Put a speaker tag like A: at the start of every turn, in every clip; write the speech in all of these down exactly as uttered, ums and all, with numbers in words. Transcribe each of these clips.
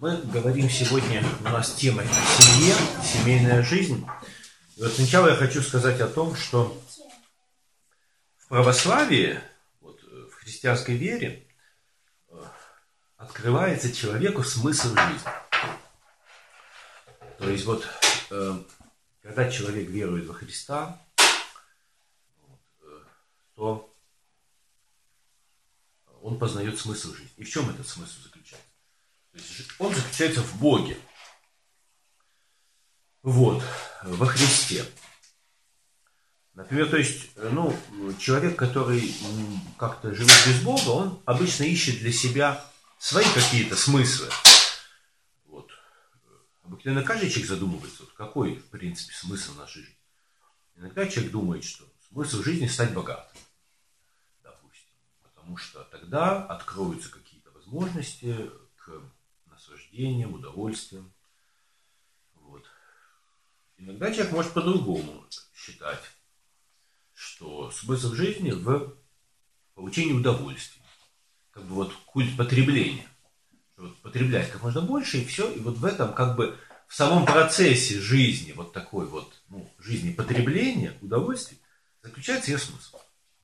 A: Мы говорим сегодня, у нас тема о семье, семейная жизнь. И вот сначала я хочу сказать о том, что в православии, вот, в христианской вере, открывается человеку смысл жизни. То есть вот, когда человек верует во Христа, то он познает смысл жизни. И в чем этот смысл заключается? То есть он заключается в Боге. Вот, во Христе. Например, то есть, ну, человек, который как-то живет без Бога, он обычно ищет для себя свои какие-то смыслы. Вот. Обыкновенно каждый человек задумывается, вот какой, в принципе, смысл нашей жизни. Иногда человек думает, что смысл жизни стать богатым, допустим. Потому что тогда откроются какие-то возможности к наслаждениям, удовольствиям. Вот. Иногда человек может по-другому считать, что смысл жизни в получении удовольствия. Как бы вот культ потребления. Вот потреблять как можно больше, и все. И вот в этом, как бы, в самом процессе жизни, вот такой вот, ну, жизни потребления, удовольствия, заключается ее смысл.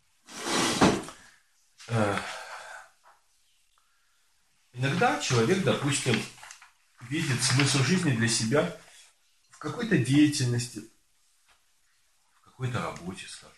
A: Иногда человек, допустим, видит смысл жизни для себя в какой-то деятельности, в какой-то работе, скажем.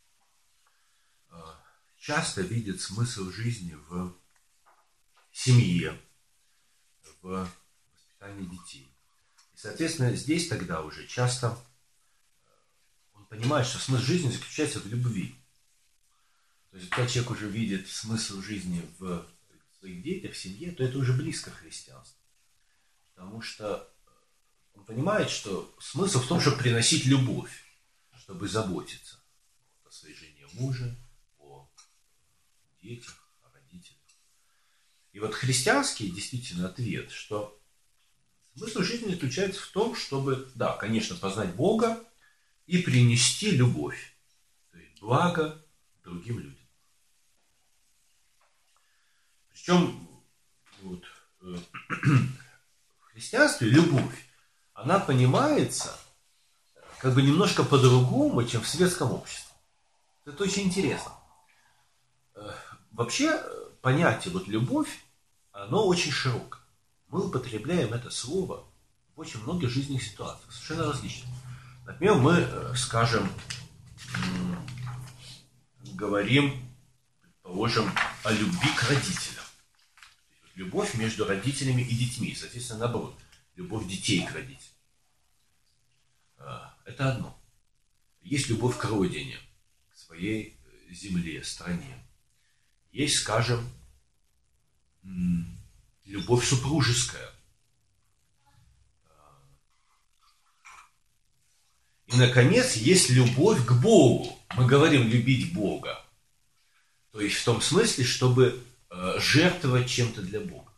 A: Часто видит смысл жизни в семье, в воспитании детей. И, соответственно, здесь тогда уже часто он понимает, что смысл жизни заключается в любви. То есть, когда человек уже видит смысл жизни в своих детях, в семье, то это уже близко к христианству. Потому что он понимает, что смысл в том, чтобы приносить любовь, чтобы заботиться о своей жене, муже, о детях, о родителях. И вот христианский действительно ответ, что смысл жизни заключается в том, чтобы, да, конечно, познать Бога и принести любовь, то есть благо другим людям. Причем вот, э, в христианстве любовь, она понимается как бы немножко по-другому, чем в светском обществе. Это очень интересно. Э, вообще понятие вот любовь, оно очень широкое. Мы употребляем это слово в очень многих жизненных ситуациях, совершенно различных. Например, мы, скажем, говорим, предположим, о любви к родителям. Любовь между родителями и детьми. Соответственно, наоборот, любовь детей к родителям. Это одно. Есть любовь к родине, к своей земле, стране. Есть, скажем, любовь супружеская. И, наконец, есть любовь к Богу. Мы говорим любить Бога. То есть в том смысле, чтобы жертвовать чем-то для Бога.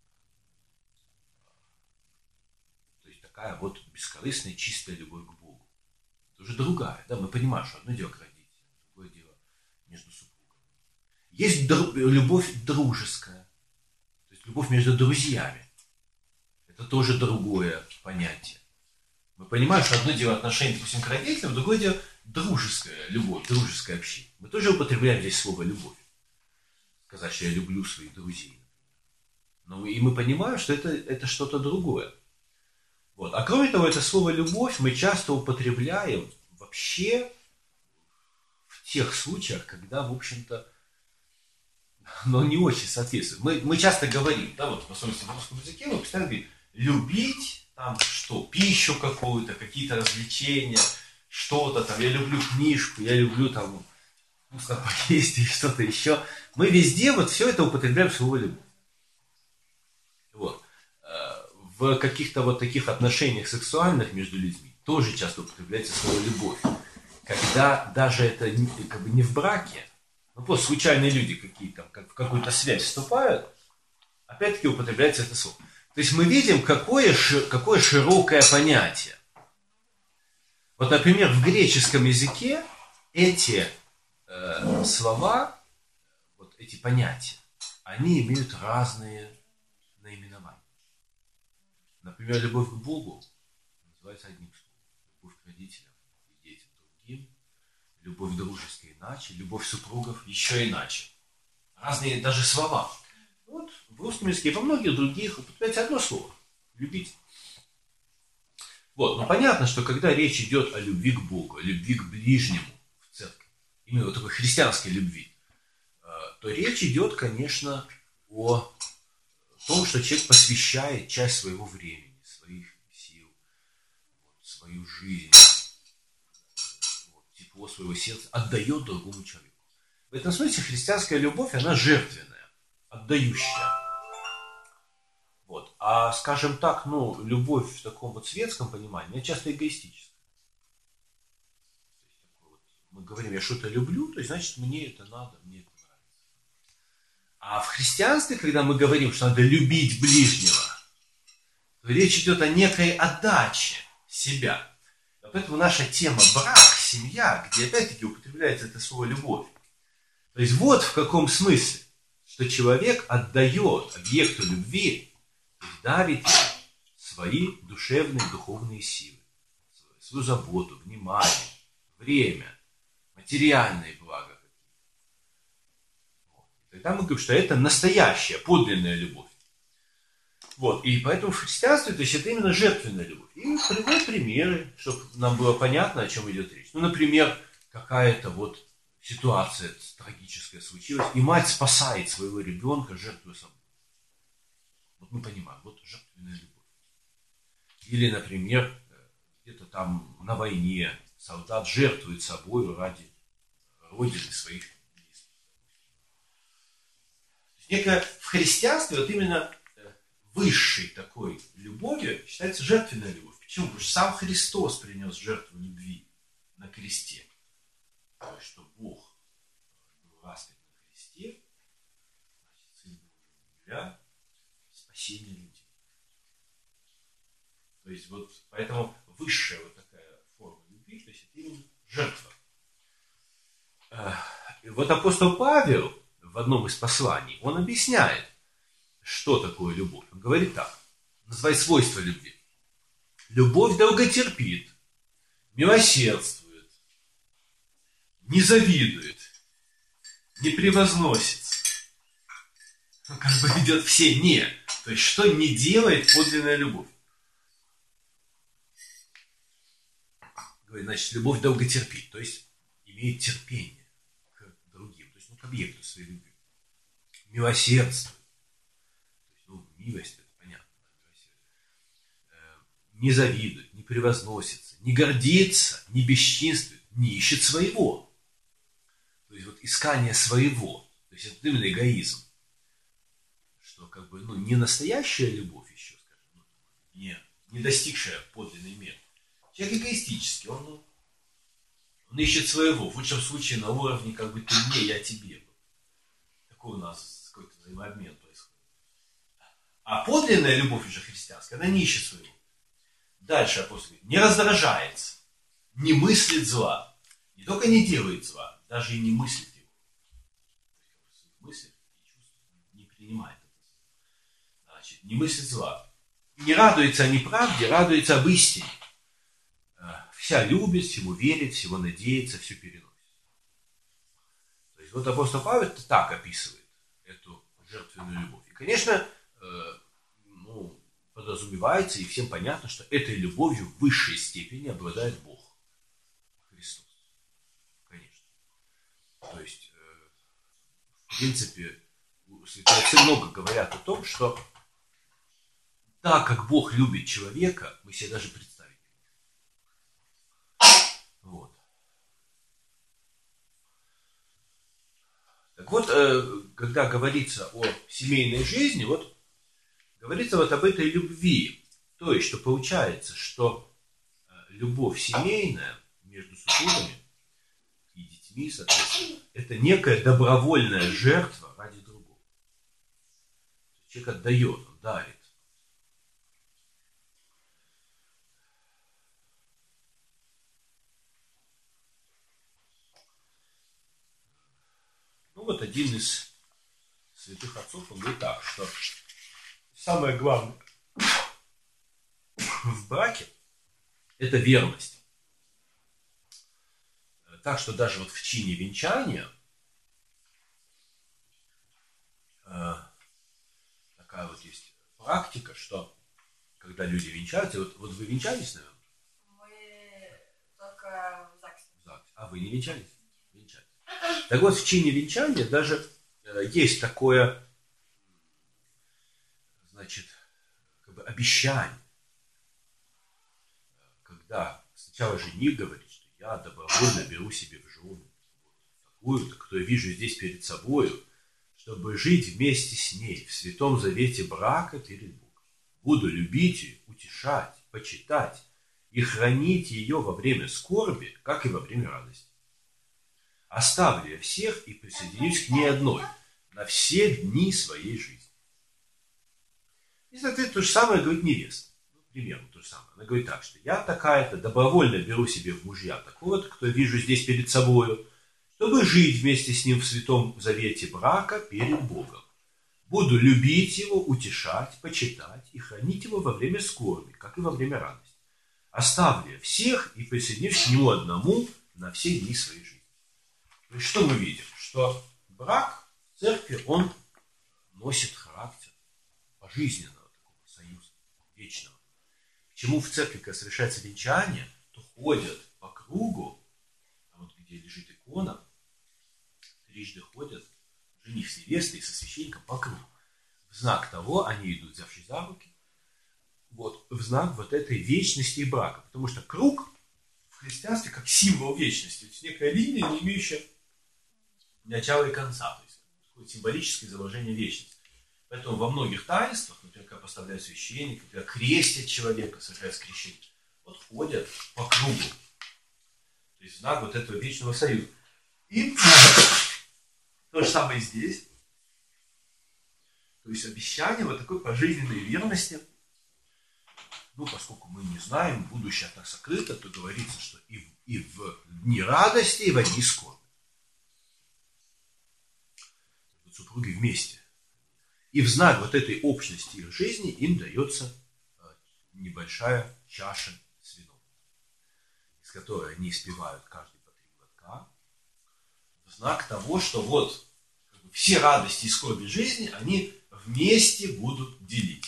A: То есть такая вот бескорыстная, чистая любовь к Богу. Это уже другая. Да? Мы понимаем, что одно дело к родителям, другое дело между супругами. Есть дру- любовь дружеская. То есть любовь между друзьями. Это тоже другое понятие. Мы понимаем, что одно дело отношение, допустим, к родителям, другое дело дружеская любовь, дружеское общение. Мы тоже употребляем здесь слово «любовь». Сказать, что я люблю своих друзей. Ну, и мы понимаем, что это, это что-то другое. Вот. А кроме того, это слово «любовь» мы часто употребляем вообще в тех случаях, когда, в общем-то, но не очень соответствует. Мы, мы часто говорим, да, вот в особенности в русском языке, мы постоянно говорим любить, там, что, пищу какую-то, какие-то развлечения, что-то там, я люблю книжку, я люблю там вкусно поесть и что-то еще. Мы везде вот все это употребляем слово любовь. Вот. В каких-то вот таких отношениях сексуальных между людьми тоже часто употребляется слово любовь. Когда даже это как бы не в браке, ну просто случайные люди какие-то как в какую-то связь вступают, опять-таки употребляется это слово. То есть мы видим, какое, какое широкое понятие. Вот, например, в греческом языке эти э, слова, вот эти понятия, они имеют разные наименования. Например, любовь к Богу называется одним словом. Любовь к родителям и детям другим. Любовь дружеская иначе. Любовь супругов еще иначе. Разные даже слова. Вот в русском языке и во многих других употребляется одно слово. Любить. Вот, но понятно, что когда речь идет о любви к Богу, о любви к ближнему в церкви, именно вот такой христианской любви, то речь идет, конечно, о том, что человек посвящает часть своего времени, своих сил, вот, свою жизнь, вот, тепло своего сердца отдает другому человеку. В этом смысле христианская любовь, она жертвенная, отдающая. Вот. А, скажем так, ну, любовь в таком вот светском понимании, она часто эгоистическая. То есть, такой вот, мы говорим, я что-то люблю, то есть, значит, мне это надо, мне это нравится. А в христианстве, когда мы говорим, что надо любить ближнего, то речь идет о некой отдаче себя. И поэтому наша тема брак, семья, где опять-таки употребляется это слово любовь. То есть, вот в каком смысле, что человек отдает объекту любви, дарит свои душевные, духовные силы, свою заботу, внимание, время, материальные блага какие-то. Вот. Тогда мы говорим, что это настоящая, подлинная любовь. Вот. И поэтому в христианстве, то есть это именно жертвенная любовь. И приводят примеры, чтобы нам было понятно, о чем идет речь. Ну, например, какая-то вот ситуация трагическая случилась, и мать спасает своего ребенка, жертвуя собой. Вот мы понимаем, вот жертвенная любовь. Или, например, где-то там на войне солдат жертвует собой ради родины своих близких. Некая в христианстве вот именно высшей такой любовью считается жертвенная любовь. Почему? Потому что сам Христос принес жертву любви на кресте. То есть, что Бог был распят на кресте, значит, Сын Божий для спасения людей. То есть, вот, поэтому высшая вот такая форма любви, то есть, это именно жертва. И вот апостол Павел в одном из посланий, он объясняет, что такое любовь. Он говорит так, называет свойства любви. Любовь долготерпит, милосердствует, не завидует, не превозносится. Ну, как бы ведет все «не». То есть, что не делает подлинная любовь. Говорит, значит, любовь долготерпит, то есть, имеет терпение к другим, то есть, ну, к объекту своей любви. Милосердствует. То есть, ну, милость, это понятно, не завидует, не превозносится, не гордится, не бесчинствует, не ищет своего. То есть, вот искание своего, то есть, это именно эгоизм. Что, как бы, ну, не настоящая любовь еще, скажем, ну, не, не достигшая подлинной меры. Человек эгоистический, он, ну, он ищет своего, в лучшем случае на уровне, как бы, ты мне, я тебе. Такой у нас какой-то взаимообмен происходит. А подлинная любовь уже христианская, она не ищет своего. Дальше апостол говорит, не раздражается, не мыслит зла, не только не делает зла, даже и не мыслит его. То есть, мысли и чувства не принимает это. Значит, не мыслит зла. Не радуется о неправде, радуется об истине. Вся любит, всему верит, всего надеется, все переносит. То есть, вот апостол Павел так описывает эту жертвенную любовь. И, конечно, э, ну, подразумевается, и всем понятно, что этой любовью в высшей степени обладает Бог, Христос. Конечно. То есть, э, в принципе, святые отцы много говорят о том, что так как Бог любит человека, мы себе даже представить не можем. Вот. Так вот, э, когда говорится о семейной жизни, вот говорится вот об этой любви. То есть, что получается, что любовь семейная между супругами и детьми, соответственно, это некая добровольная жертва ради другого. Человек отдает, он дарит. Ну вот один из святых отцов, он говорит так, что самое главное в браке – это верность. Так что даже вот в чине венчания э, такая вот есть практика, что когда люди венчаются, вот, вот вы венчались, наверное?
B: Мы только в ЗАГСе.
A: В ЗАГСе. А вы не венчались? Венчались. Так вот, в чине венчания даже э, есть такое, значит, как бы обещание, когда сначала жених говорит, что я добровольно беру себе в жены такую-то, кто я вижу здесь перед собою, чтобы жить вместе с ней в святом завете брака перед Богом. Буду любить ее, утешать, почитать и хранить ее во время скорби, как и во время радости. Оставлю я всех и присоединюсь к ней одной на все дни своей жизни. И, соответственно, то же самое говорит невеста. Ну, примерно то же самое. Она говорит так, что я такая-то добровольно беру себе в мужья такого-то, кто я вижу здесь перед собою, чтобы жить вместе с ним в святом завете брака перед Богом. Буду любить его, утешать, почитать и хранить его во время скорби, как и во время радости. Оставлю всех и присоединюсь к нему одному на все дни своей жизни. То есть, что мы видим? Что брак в церкви, он носит характер пожизненного такого союза, вечного. К чему в церкви, когда совершается венчание, то ходят по кругу, вот где лежит икона, трижды ходят жених с невестой и со священником по кругу. В знак того, они идут, взявшись за руки, вот, в знак вот этой вечности и брака. Потому что круг в христианстве как символ вечности. То есть некая линия, не имеющая начала и конца. То есть такое символическое изображение вечности. Поэтому во многих таинствах, например, когда поставляют священника, когда крестят человека, совершают крещение, вот ходят по кругу. То есть знак вот этого вечного союза. И то же самое здесь. То есть обещание вот такой пожизненной верности. Ну, поскольку мы не знаем, будущее от нас сокрыто, то говорится, что и в, и в дни радости, и в дни скорби. Вот супруги вместе. И в знак вот этой общности их жизни им дается небольшая чаша с вином, из которой они испевают каждый по три глотка. В знак того, что вот как бы, все радости и скорби жизни они вместе будут делить.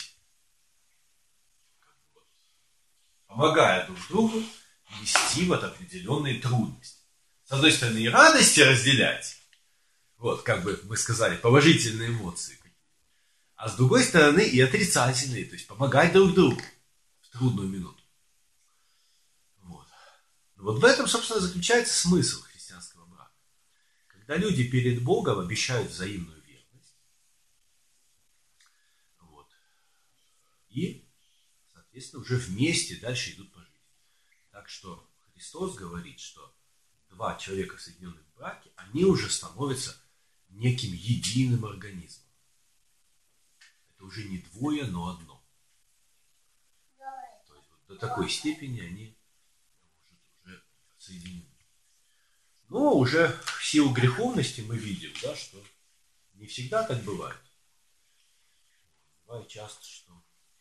A: Помогая друг другу нести вот определенные трудности. С одной стороны, и радости разделять, вот, как бы мы сказали, положительные эмоции, а с другой стороны и отрицательные, то есть помогать друг другу в трудную минуту. Вот. Вот в этом, собственно, заключается смысл христианского брака. Когда люди перед Богом обещают взаимную верность, вот, и, соответственно, уже вместе дальше идут по жизни. Так что Христос говорит, что два человека, соединенных в браке, они уже становятся неким единым организмом. Это уже не двое, но одно. То есть вот до такой степени они уже, уже соединены. Но уже в силу греховности мы видим, да, что не всегда так бывает. Бывает часто, что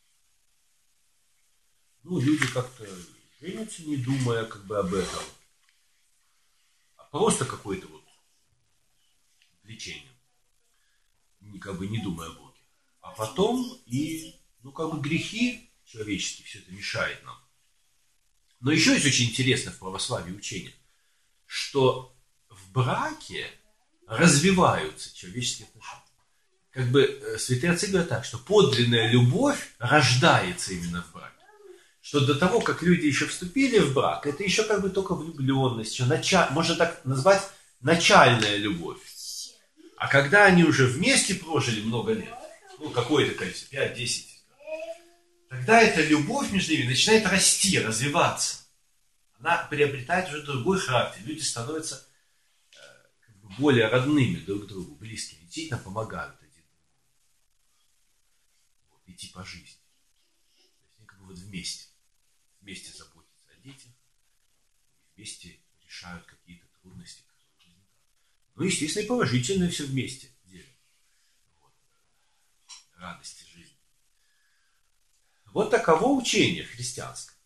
A: ну, люди как-то женятся, не думая как бы об этом, а просто какое-то вот влечение, как бы не думая о Боге. А потом и, ну, как бы грехи человеческие, все это мешает нам. Но еще есть очень интересно в православии учение, что в браке развиваются человеческие отношения. Как бы святые отцы говорят так, что подлинная любовь рождается именно в браке. Что до того, как люди еще вступили в брак, это еще как бы только влюбленность, еще началь... можно так назвать начальная любовь. А когда они уже вместе прожили много лет, ну, какое-то количество, пять-десять, тогда эта любовь между ними начинает расти, развиваться. Она приобретает уже другой характер. Люди становятся э, как бы более родными друг другу, близкими. Действительно помогают один другому. Вот, идти по жизни. То есть они как бы вот вместе. Вместе заботятся о детях. Вместе решают какие-то трудности, которые возникают. Ну, естественно, и положительное все вместе делят. Вот. Радости жизни. Вот таково учение христианское.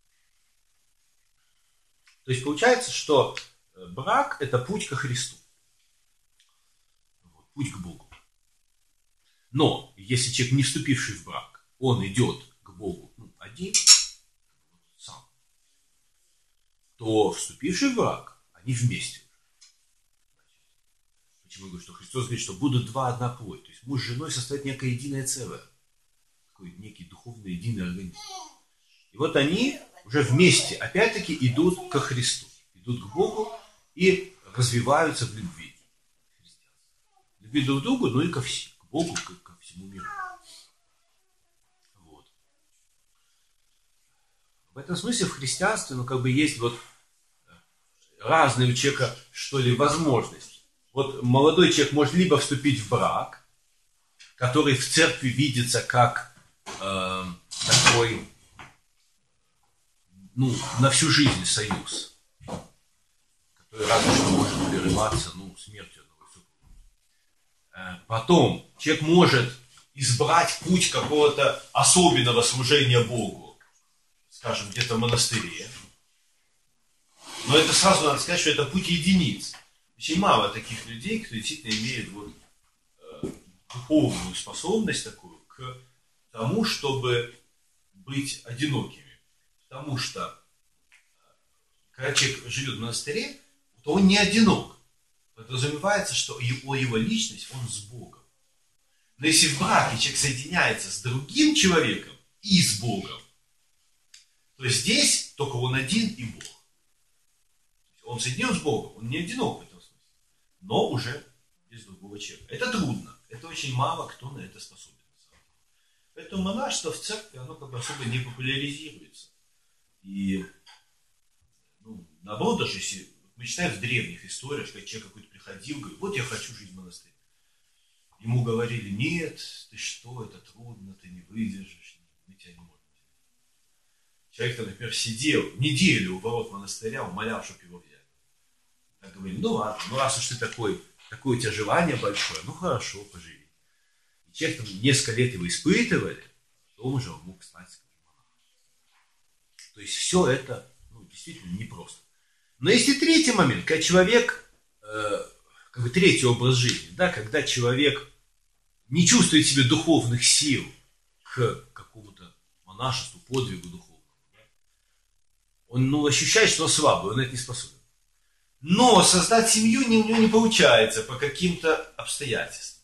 A: То есть получается, что брак – это путь ко Христу. Путь к Богу. Но если человек, не вступивший в брак, он идет к Богу ну, один, сам, то вступивший в брак, они вместе. Почему я говорю, что Христос говорит, что будут два одна плоть. То есть муж с женой состоят некое единое целое. Такой некий духовный единый организм. И вот они уже вместе, опять-таки, идут ко Христу. Идут к Богу и развиваются в любви. Любви друг к другу, но и ко всему. К Богу, к, ко всему миру. Вот. В этом смысле в христианстве, ну, как бы есть вот разные у человека, что ли, возможности. Вот молодой человек может либо вступить в брак, который в церкви видится как э, такой, ну, на всю жизнь союз, который разве что может прерываться, ну, смертью одного супруга. Потом человек может избрать путь какого-то особенного служения Богу, скажем, где-то в монастыре. Но это сразу надо сказать, что это путь единиц. Очень мало таких людей, кто действительно имеет вот, э, духовную способность такую к тому, чтобы быть одинокими. Потому что, когда человек живет в монастыре, то он не одинок. Подразумевается, что его, его личность, он с Богом. Но если в браке человек соединяется с другим человеком и с Богом, то здесь только он один и Бог. Он соединен с Богом, он не одинок в этом смысле, но уже без другого человека. Это трудно, это очень мало кто на это способен. Поэтому монашество в церкви, оно как бы особо не популяризируется. И, ну, наоборот, даже если мы читаем в древних историях, что человек какой-то приходил, говорит, вот я хочу жить в монастыре. Ему говорили, нет, ты что, это трудно, ты не выдержишь, мы тебя не можем. Человек, там, например, сидел неделю у ворот монастыря, умолял, чтобы его взяли. Так говорили, ну ладно, ну раз уж ты такой, такое у тебя желание большое, ну хорошо, поживи. И человек там несколько лет его испытывали, потом уже он мог стать, скажем, монахом. То есть все это, ну, действительно непросто. Но есть и третий момент, когда человек, э, как бы третий образ жизни, да, когда человек не чувствует в себе духовных сил к какому-то монашеству, подвигу духовному. Да? Он, ну, ощущает, что он слабый, он это не способен. Но создать семью у него не получается по каким-то обстоятельствам.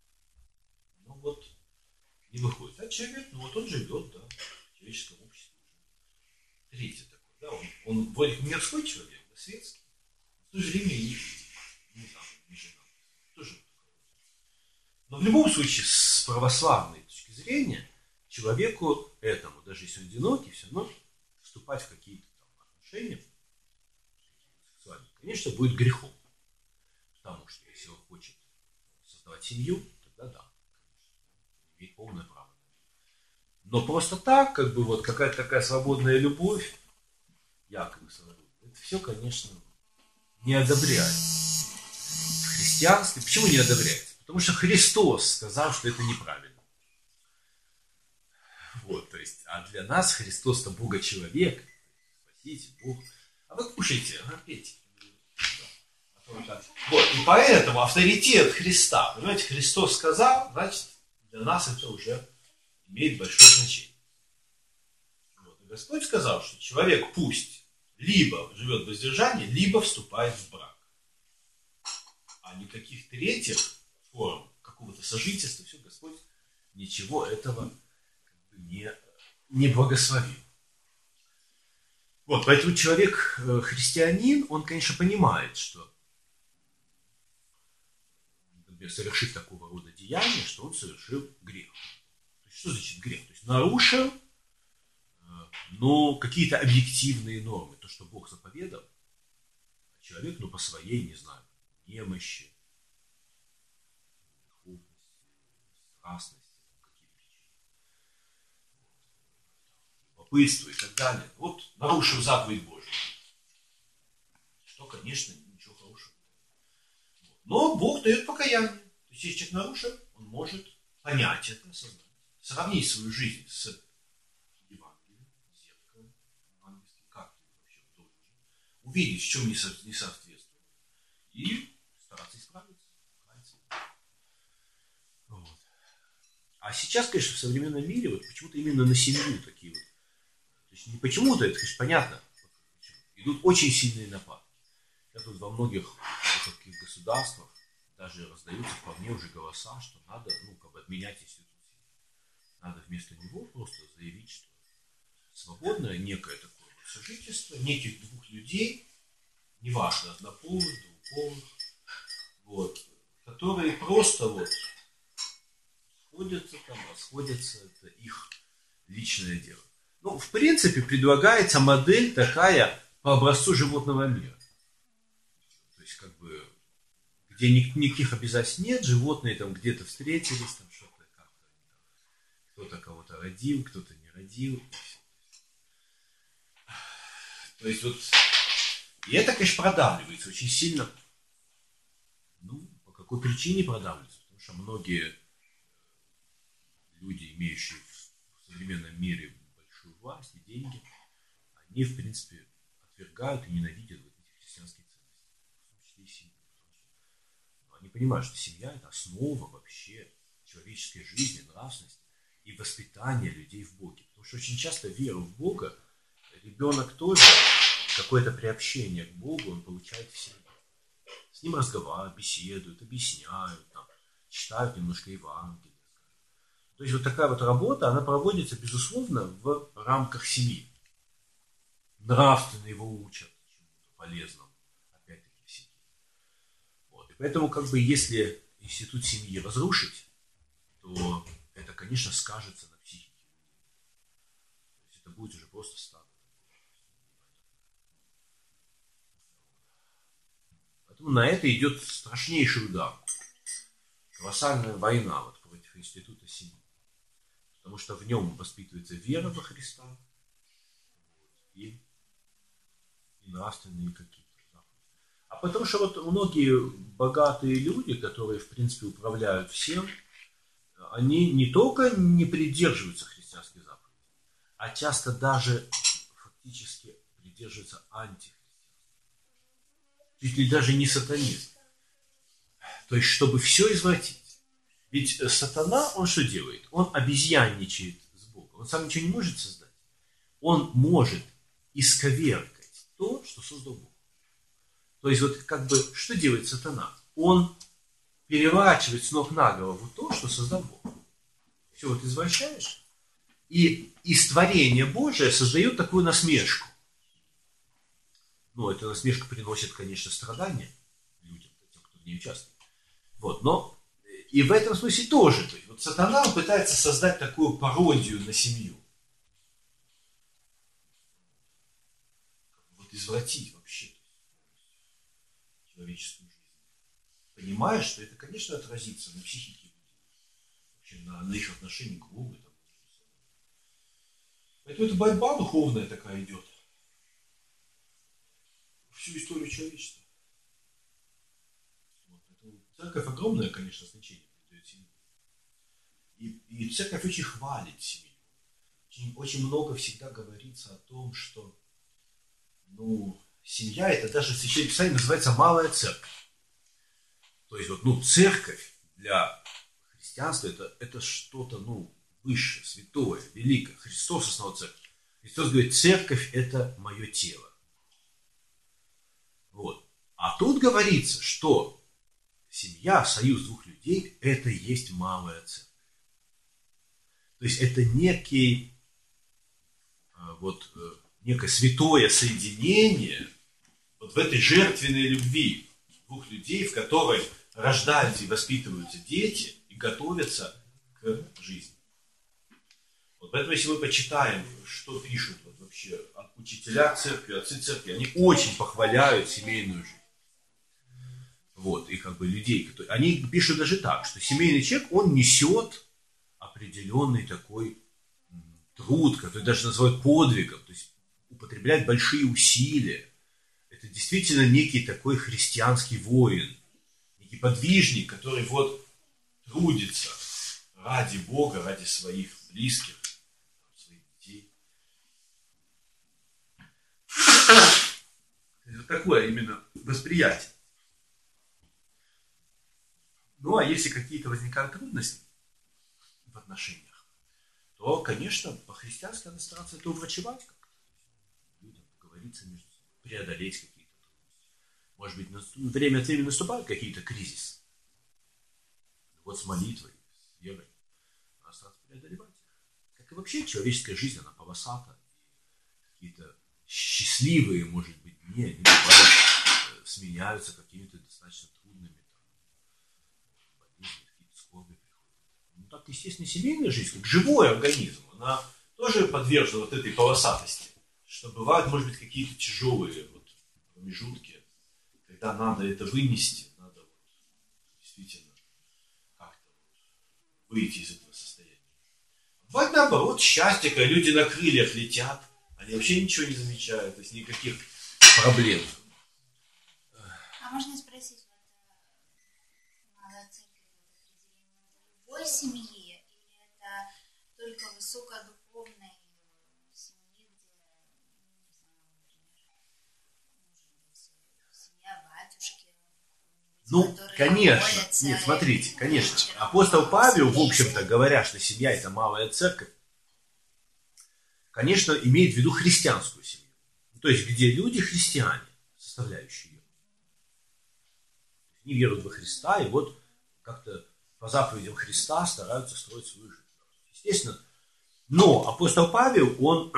A: Ну вот, не выходит. А человек, ну вот он живет, да, в человеческом обществе. Третий такой, да, он, он вроде как мирской человек, да, светский. В то же время и не знаю, не женат. Тоже. Но в любом случае, с православной точки зрения, человеку этому, даже если он одинокий, все равно вступать в какие-то там отношения, конечно, будет грехом. Потому что если он хочет создавать семью, тогда да, конечно, имеет полное право. Но просто так, как бы вот какая-то такая свободная любовь, якобы свободная, это все, конечно, не одобряется. В христианстве почему не одобряется? Потому что Христос сказал, что это неправильно. Вот, то есть, а для нас Христос-то Бога-человек, Спаситель, Бог. А вы кушайте, а пейте. Вот, и поэтому авторитет Христа, понимаете, Христос сказал, значит, для нас это уже имеет большое значение. Вот, и Господь сказал, что человек пусть либо живет в воздержании, либо вступает в брак. А никаких третьих форм какого-то сожительства, все, Господь ничего этого как бы не, не благословил. Вот, поэтому человек, христианин, он, конечно, понимает, что совершив такого рода деяние, что он совершил грех. То есть, что значит грех? То есть нарушил, но какие-то объективные нормы, то, что Бог заповедал, человек, ну, по своей, не знаю, немощи, духовности, страстности, какие-то причины, любопытство и так далее. Вот нарушил заповедь Божию. Что, конечно, ничего хорошего. Но Бог дает покаяние. То есть, если человек нарушил, он может понять это, осознать, сравнить свою жизнь с увидеть, в чем несоответствие, и стараться исправиться. Вот. А сейчас, конечно, в современном мире вот почему-то именно на семью такие вот, то есть не почему-то, это, конечно, понятно, идут очень сильные нападки. Я тут во многих таких государствах даже раздаются вполне уже голоса, что надо, ну, как бы отменять институт семьи. Надо вместо него просто заявить, что свободное некое такое сожительство неких двух людей, неважно, однополых, двуполых, вот, которые просто вот сходятся там, расходятся, это их личное дело. Ну, в принципе, предлагается модель такая по образцу животного мира. То есть, как бы, где никаких обязательств нет, животные там где-то встретились, там что-то как-то, кто-то кого-то родил, кто-то не родил. То есть, вот, и это, конечно, продавливается очень сильно. Ну, по какой причине продавливается? Потому что многие люди, имеющие в современном мире большую власть и деньги, они, в принципе, отвергают и ненавидят вот эти христианские ценности, в том числе и семью. Но они понимают, что семья – это основа вообще человеческой жизни, нравственности и воспитания людей в Боге. Потому что очень часто веру в Бога ребенок тоже какое-то приобщение к Богу он получает в семье. С ним разговаривают, беседуют, объясняют, там, читают немножко Евангелие. То есть вот такая вот работа, она проводится, безусловно, в рамках семьи. Нравственно его учат чему-то полезному, опять-таки, в семье. Вот. И поэтому, как бы, если институт семьи разрушить, то это, конечно, скажется на психике людей. То есть это будет уже просто стадо. Поэтому на это идет страшнейший удар. Колоссальная война вот, против института семьи. Потому что в нем воспитывается вера во Христа и, и нравственные какие-то заповеди. А потому что вот многие богатые люди, которые, в принципе, управляют всем, они не только не придерживаются христианских заповедей, а часто даже фактически придерживаются антихристианских. Чуть ли даже не сатанист. То есть, чтобы все извратить. Ведь сатана, он что делает? Он обезьянничает с Богом. Он сам ничего не может создать. Он может исковеркать то, что создал Бог. То есть, вот как бы, что делает сатана? Он переворачивает с ног на голову то, что создал Бог. Все вот извращаешь. И из творения Божия создает такую насмешку. Ну, эта насмешка приносит, конечно, страдания людям, тем, кто в ней участвует. Вот, но и в этом смысле тоже. То есть, вот сатана пытается создать такую пародию на семью. Вот извратить вообще человеческую жизнь. Понимая, что это, конечно, отразится на психике людей. Вообще на, на их отношении к Богу. Там, поэтому это борьба духовная такая идет. Всю историю человечества. Вот, церковь огромное, конечно, значение придает семье. И, и церковь очень хвалит семью. Очень, очень много всегда говорится о том, что ну, семья, это даже в Священном Писании называется малая церковь. То есть, вот, ну, церковь для христианства это, это что-то, ну, высшее, святое, великое. Христос основал церковь. Христос говорит, церковь это мое тело. Вот. А тут говорится, что семья, союз двух людей, это и есть малая церковь. То есть это некий, вот, некое святое соединение вот в этой жертвенной любви двух людей, в которой рождаются и воспитываются дети и готовятся к жизни. Вот поэтому, если мы почитаем, что пишут вот вообще учителя церкви, отцы церкви, они очень похваляют семейную жизнь. Вот, и как бы людей, которые... Они пишут даже так, что семейный человек, он несет определенный такой труд, который даже называют подвигом, то есть употребляет большие усилия. Это действительно некий такой христианский воин, некий подвижник, который вот трудится ради Бога, ради своих близких, своих детей. Вот такое именно восприятие. Ну, а если какие-то возникают трудности в отношениях, то, конечно, по-христиански надо стараться это уврачевать как-то. Людям поговориться между собой, преодолеть какие-то трудности. Может быть, время от времени наступают какие-то кризисы. Вот с молитвой, с верой надо стараться преодолевать их. Как и вообще человеческая жизнь, она полосата. И какие-то счастливые, может быть, дни, они бывают, сменяются какими-то достаточно трудными. Скорби приходят. Ну, так, естественно, семейная жизнь, как живой организм, она тоже подвержена вот этой полосатости. Что бывают, может быть, какие-то тяжелые вот промежутки, когда надо это вынести, надо вот, действительно как-то вот выйти из этого состояния. Бывает наоборот, счастье, когда люди на крыльях летят, они вообще ничего не замечают, то есть никаких проблем.
B: А можно спросить, любой семьи, или это только высокодуховной семьи, где, не знаю, семья батюшки,
A: ну, конечно, молятся, нет, смотрите, конечно, апостол Павел, в общем-то, говоря, что семья – это малая церковь, конечно, имеет в виду христианскую семью, то есть, где люди христиане, составляющие ее, они веруют во Христа, и вот как-то по заповедям Христа стараются строить свою жизнь. Естественно. Но апостол Павел, он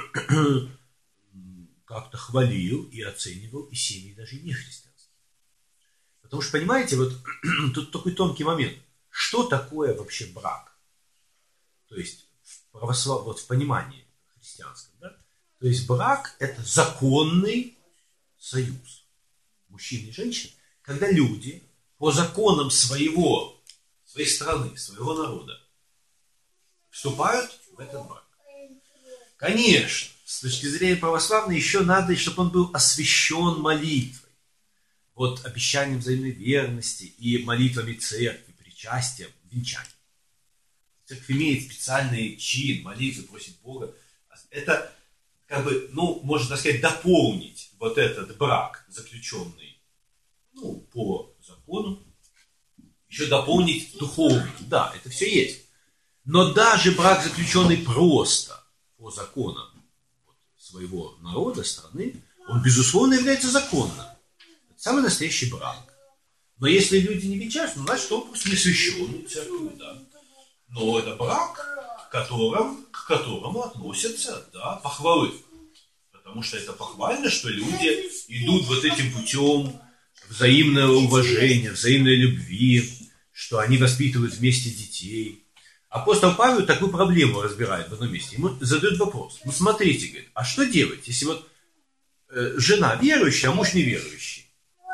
A: как-то хвалил и оценивал и семьи даже не христианские. Потому что, понимаете, вот тут такой тонкий момент. Что такое вообще брак? То есть, в, православ... вот в понимании христианском. Да? То есть, брак – это законный союз мужчины и женщины, когда люди по законам своего своей страны, своего народа, вступают в этот брак. Конечно, с точки зрения православной, еще надо, чтобы он был освящен молитвой. Вот обещанием взаимной верности и молитвами церкви, причастием, венчанием. Церковь имеет специальный чин, молитвы, просит Бога. Это, как бы, ну, можно так сказать, дополнить вот этот брак, заключенный, ну, по закону, еще дополнить духовно. Да, это все есть. Но даже брак, заключенный просто по законам своего народа, страны, он, безусловно, является законным. Это самый настоящий брак. Но если люди не венчаются, ну, значит, он просто не священный церковью, да. Но это брак, к которому, к которому относятся, да, похвалы. Потому что это похвально, что люди идут вот этим путем взаимного уважения, взаимной любви, что они воспитывают вместе детей. Апостол Павел такую проблему разбирает в одном месте. Ему задают вопрос. Ну, смотрите, говорит, а что делать, если вот э, жена верующая, а муж неверующий?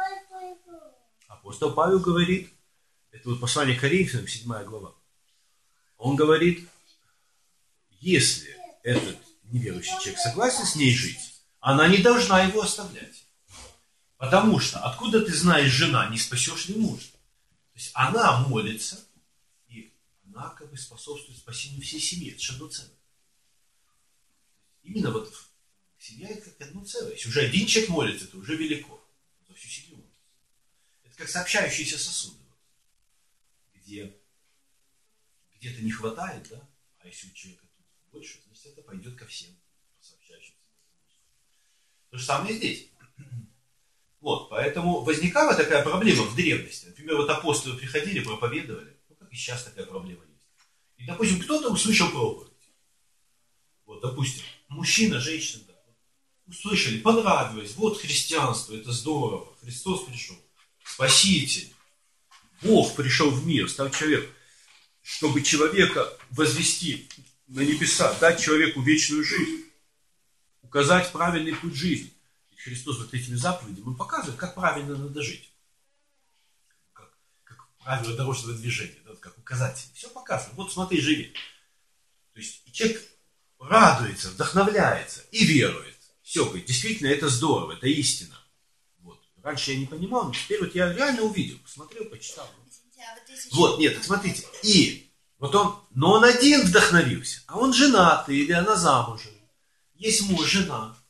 A: Апостол Павел говорит, это вот послание к Коринфянам, седьмая глава. Он говорит, если этот неверующий человек согласен с ней жить, она не должна его оставлять. Потому что, откуда ты знаешь, жена, не спасешь ли мужа? То есть она молится, и она как бы способствует спасению всей семьи. Это же одно целое. Именно вот семья это как одно целое. Если уже один человек молится, это уже велико. За всю семью молится. Это как сообщающиеся сосуды. Где где-то не хватает, да? А если у человека тут больше, значит это пойдет ко всем сообщающимся. То же самое и здесь. Вот, поэтому возникала такая проблема в древности. Например, вот апостолы приходили, проповедовали. Ну, как и сейчас такая проблема есть. И, допустим, кто-то услышал проповедь. Вот, допустим, мужчина, женщина, да, услышали, понравилось, вот христианство, это здорово, Христос пришел, Спаситель, Бог пришел в мир, стал человек, чтобы человека возвести на небеса, дать человеку вечную жизнь, указать правильный путь жизни. Христос вот этими заповедями он показывает, как правильно надо жить. Как, как правило дорожного движения, да, как указатель. Все показано. Вот смотри, живи. То есть человек радуется, вдохновляется и верует. Все, говорит, действительно, это здорово, это истина. Вот. Раньше я не понимал, но теперь вот я реально увидел, посмотрел, почитал. Вот, нет, так смотрите. И вот он, но он один вдохновился, а он женатый или она замужем. Есть муж, жена.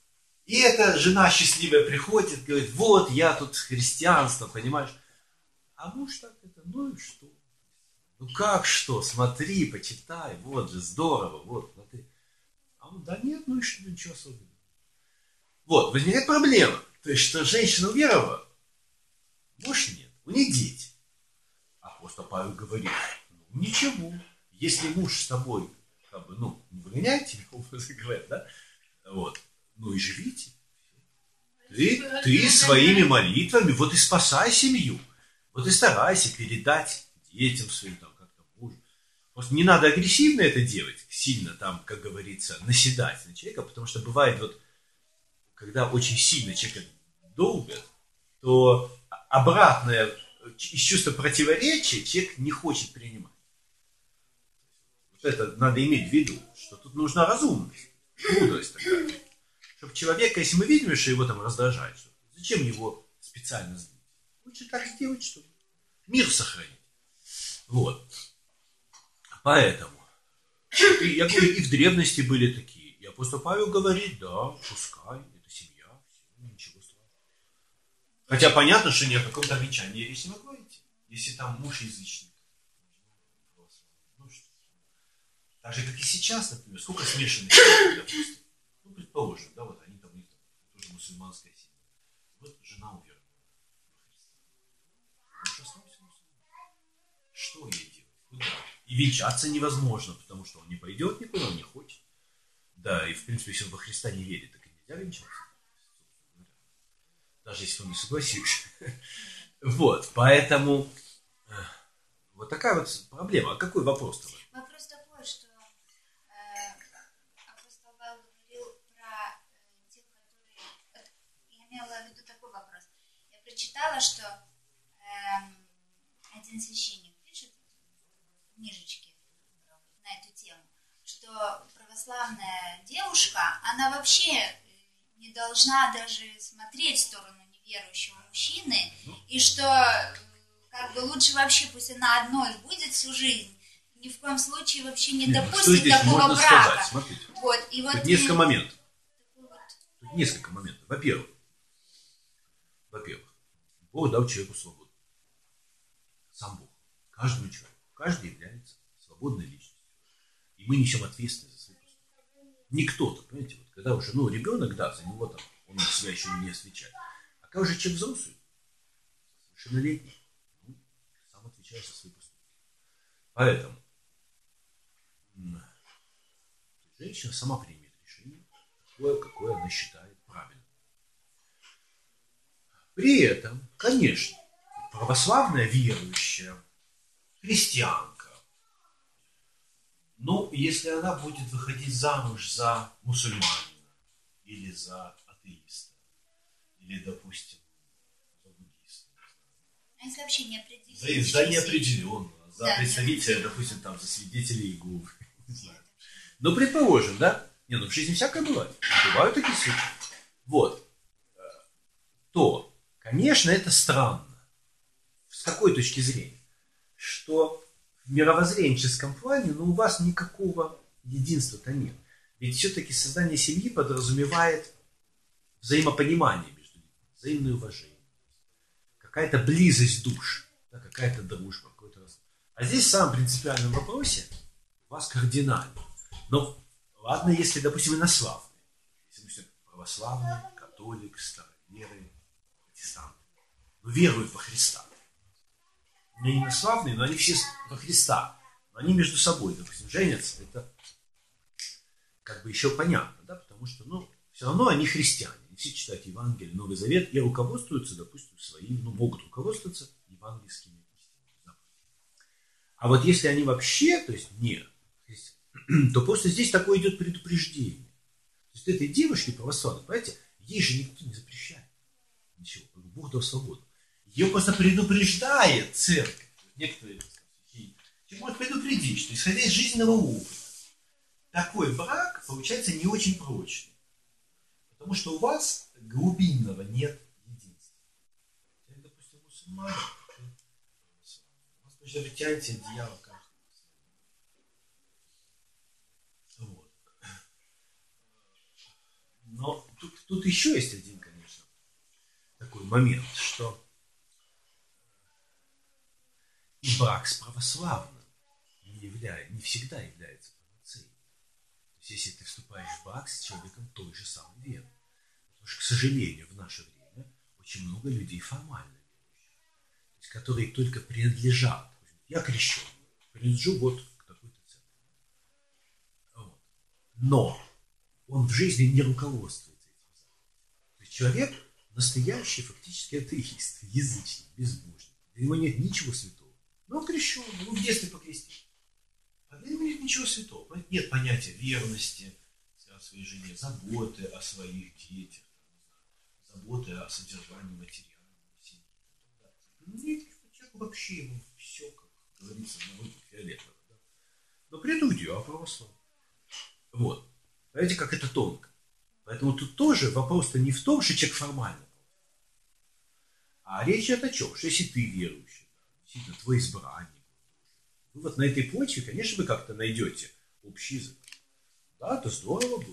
A: И эта жена счастливая приходит, говорит, вот я тут христианство, понимаешь? А муж так это, ну и что? Ну как что? Смотри, почитай, вот же, здорово, вот, смотри. А он, да нет, ну и что, ничего особенного. Вот, возникает проблема. То есть, что женщина уверовала, муж нет, у них дети. Апостол Павел говорит, ну ничего, если муж с тобой, как бы, ну, не выгоняйте, образно говоря, да, вот, ну и живите. Ты, ты своими молитвами, вот и спасай семью, вот и старайся передать детям своим, там, как-то мужу. Просто не надо агрессивно это делать, сильно там, как говорится, наседать на человека, потому что бывает вот, когда очень сильно человека долбят, то обратное из чувства противоречия человек не хочет принимать. Вот это надо иметь в виду, что тут нужна разумность, мудрость такая. Чтобы человека, если мы видим, что его там раздражает, что, зачем его специально злить? Лучше так сделать, чтобы мир сохранить. Вот. Поэтому, и, я говорю, и в древности были такие. И апостол Павел говорит, да, пускай, это семья, все, ничего страшного. Хотя понятно, что ни о каком-то венчании речь не могла идти. Если там муж язычник. Ну, что? Так же, как и сейчас, например, сколько смешанных семей, допустим. Ну, предположим, да, вот они там, у них там тоже мусульманская семья. Вот жена уверовала во Христа. Муж остался мусульманином. Что ей делать? Куда? И венчаться невозможно, потому что он не пойдет никуда, он не хочет. Да, и в принципе, если он во Христа не верит, так и нельзя венчаться. Даже если он не согласится. Вот, поэтому вот такая вот проблема. А какой вопрос-то?
B: Вопрос такой, что э, апостол Павел говорил про э, тех, которые... Вот, я имела в виду такой вопрос. Я прочитала, что э, один священник пишет в книжечке на эту тему, что православная девушка, она вообще не должна даже смотреть в сторону неверующего мужчины, и что как бы лучше вообще пусть она одной будет всю жизнь, ни в коем случае вообще не
A: Нет,
B: допустит
A: ну,
B: такого
A: можно
B: брака.
A: Сказать? Смотрите,
B: вот, и вот
A: тут несколько
B: и...
A: моментов.
B: Вот.
A: Тут несколько моментов. Во-первых, во-первых, Бог дал человеку свободу. Сам Бог. Каждому человеку. Каждый является свободной личностью. И мы несем ответственность за свои поступки. Не кто-то, понимаете, вот когда уже, ну, ребенок, да, за него там, он за себя еще не отвечает. А когда уже человек взрослый, совершеннолетний, ну, сам отвечает за свои поступки. Поэтому женщина сама примет решение, такое, какое она считает правильным. При этом, конечно, православная верующая, христианка, ну, если она будет выходить замуж за мусульманина, или за атеиста, или, допустим, за буддиста,
B: А если вообще не определить?
A: За, за неопределенного, за
B: да,
A: представителя, допустим, там, за свидетелей Иеговы. Не знаю. Ну, предположим, да? Не, ну в жизни всякое бывает. Бывают такие случаи. Вот. То, конечно, это странно. С какой точки зрения? Что в мировоззренческом плане, ну, у вас никакого единства-то нет. Ведь все-таки создание семьи подразумевает взаимопонимание между людьми, взаимное уважение, какая-то близость душ, да, какая-то дружба. Какой-то... А здесь в самом принципиальном вопросе у вас кардинально. Но ладно, если, допустим, инославные. Если, допустим, православный, католик, староверы, протестанты. Но веруют во Христа. Не инославные, но они все во Христа. Но они между собой, допустим, женятся. Это как бы еще понятно, да, потому что, ну, все равно они христиане. Они все читают Евангелие, Новый Завет и руководствуются, допустим, своим, ну, могут руководствоваться евангельскими истинами. А вот если они вообще, то есть нет, то просто здесь такое идет предупреждение. То есть этой девушке православной, понимаете, ей же никто не запрещает ничего. Бог дал свободу. Ее просто предупреждает церковь. Некоторые может предупредить, что исходя из жизненного опыта, такой брак получается не очень прочный. Потому что у вас глубинного нет единства. Если, допустим, мусульмане, у вас точно вытянете одеяло каждый. Вот. Но тут тут еще есть один, конечно, такой момент, что и брак с православным не, является, не всегда является панацеей. То есть, если ты вступаешь в брак с человеком той же самой веры. Потому что, к сожалению, в наше время очень много людей формально верующих, то есть, которые только принадлежат. Я крещен, принадлежу вот к такой-то церкви. Вот. Но он в жизни не руководствуется этим заповедям. То есть человек настоящий фактически атеист, язычник, безбожник. Для него нет ничего святого. Но он крещен, его в детстве покрестили. А для него нет ничего святого. Нет понятия верности о своей жене, заботы о своих детях, заботы о содержании материальной семьи. Нет, человек вообще ему все, как говорится, на руку фиолетово. Да? Но при этом идеал православия. Вот. Понимаете, как это тонко. Поэтому тут тоже вопрос-то не в том, что человек формально. А речь идет о чем? Что если ты верующий, действительно, твой избранник, вы вот на этой почве, конечно, вы как-то найдете общий язык. Да, это здорово будет.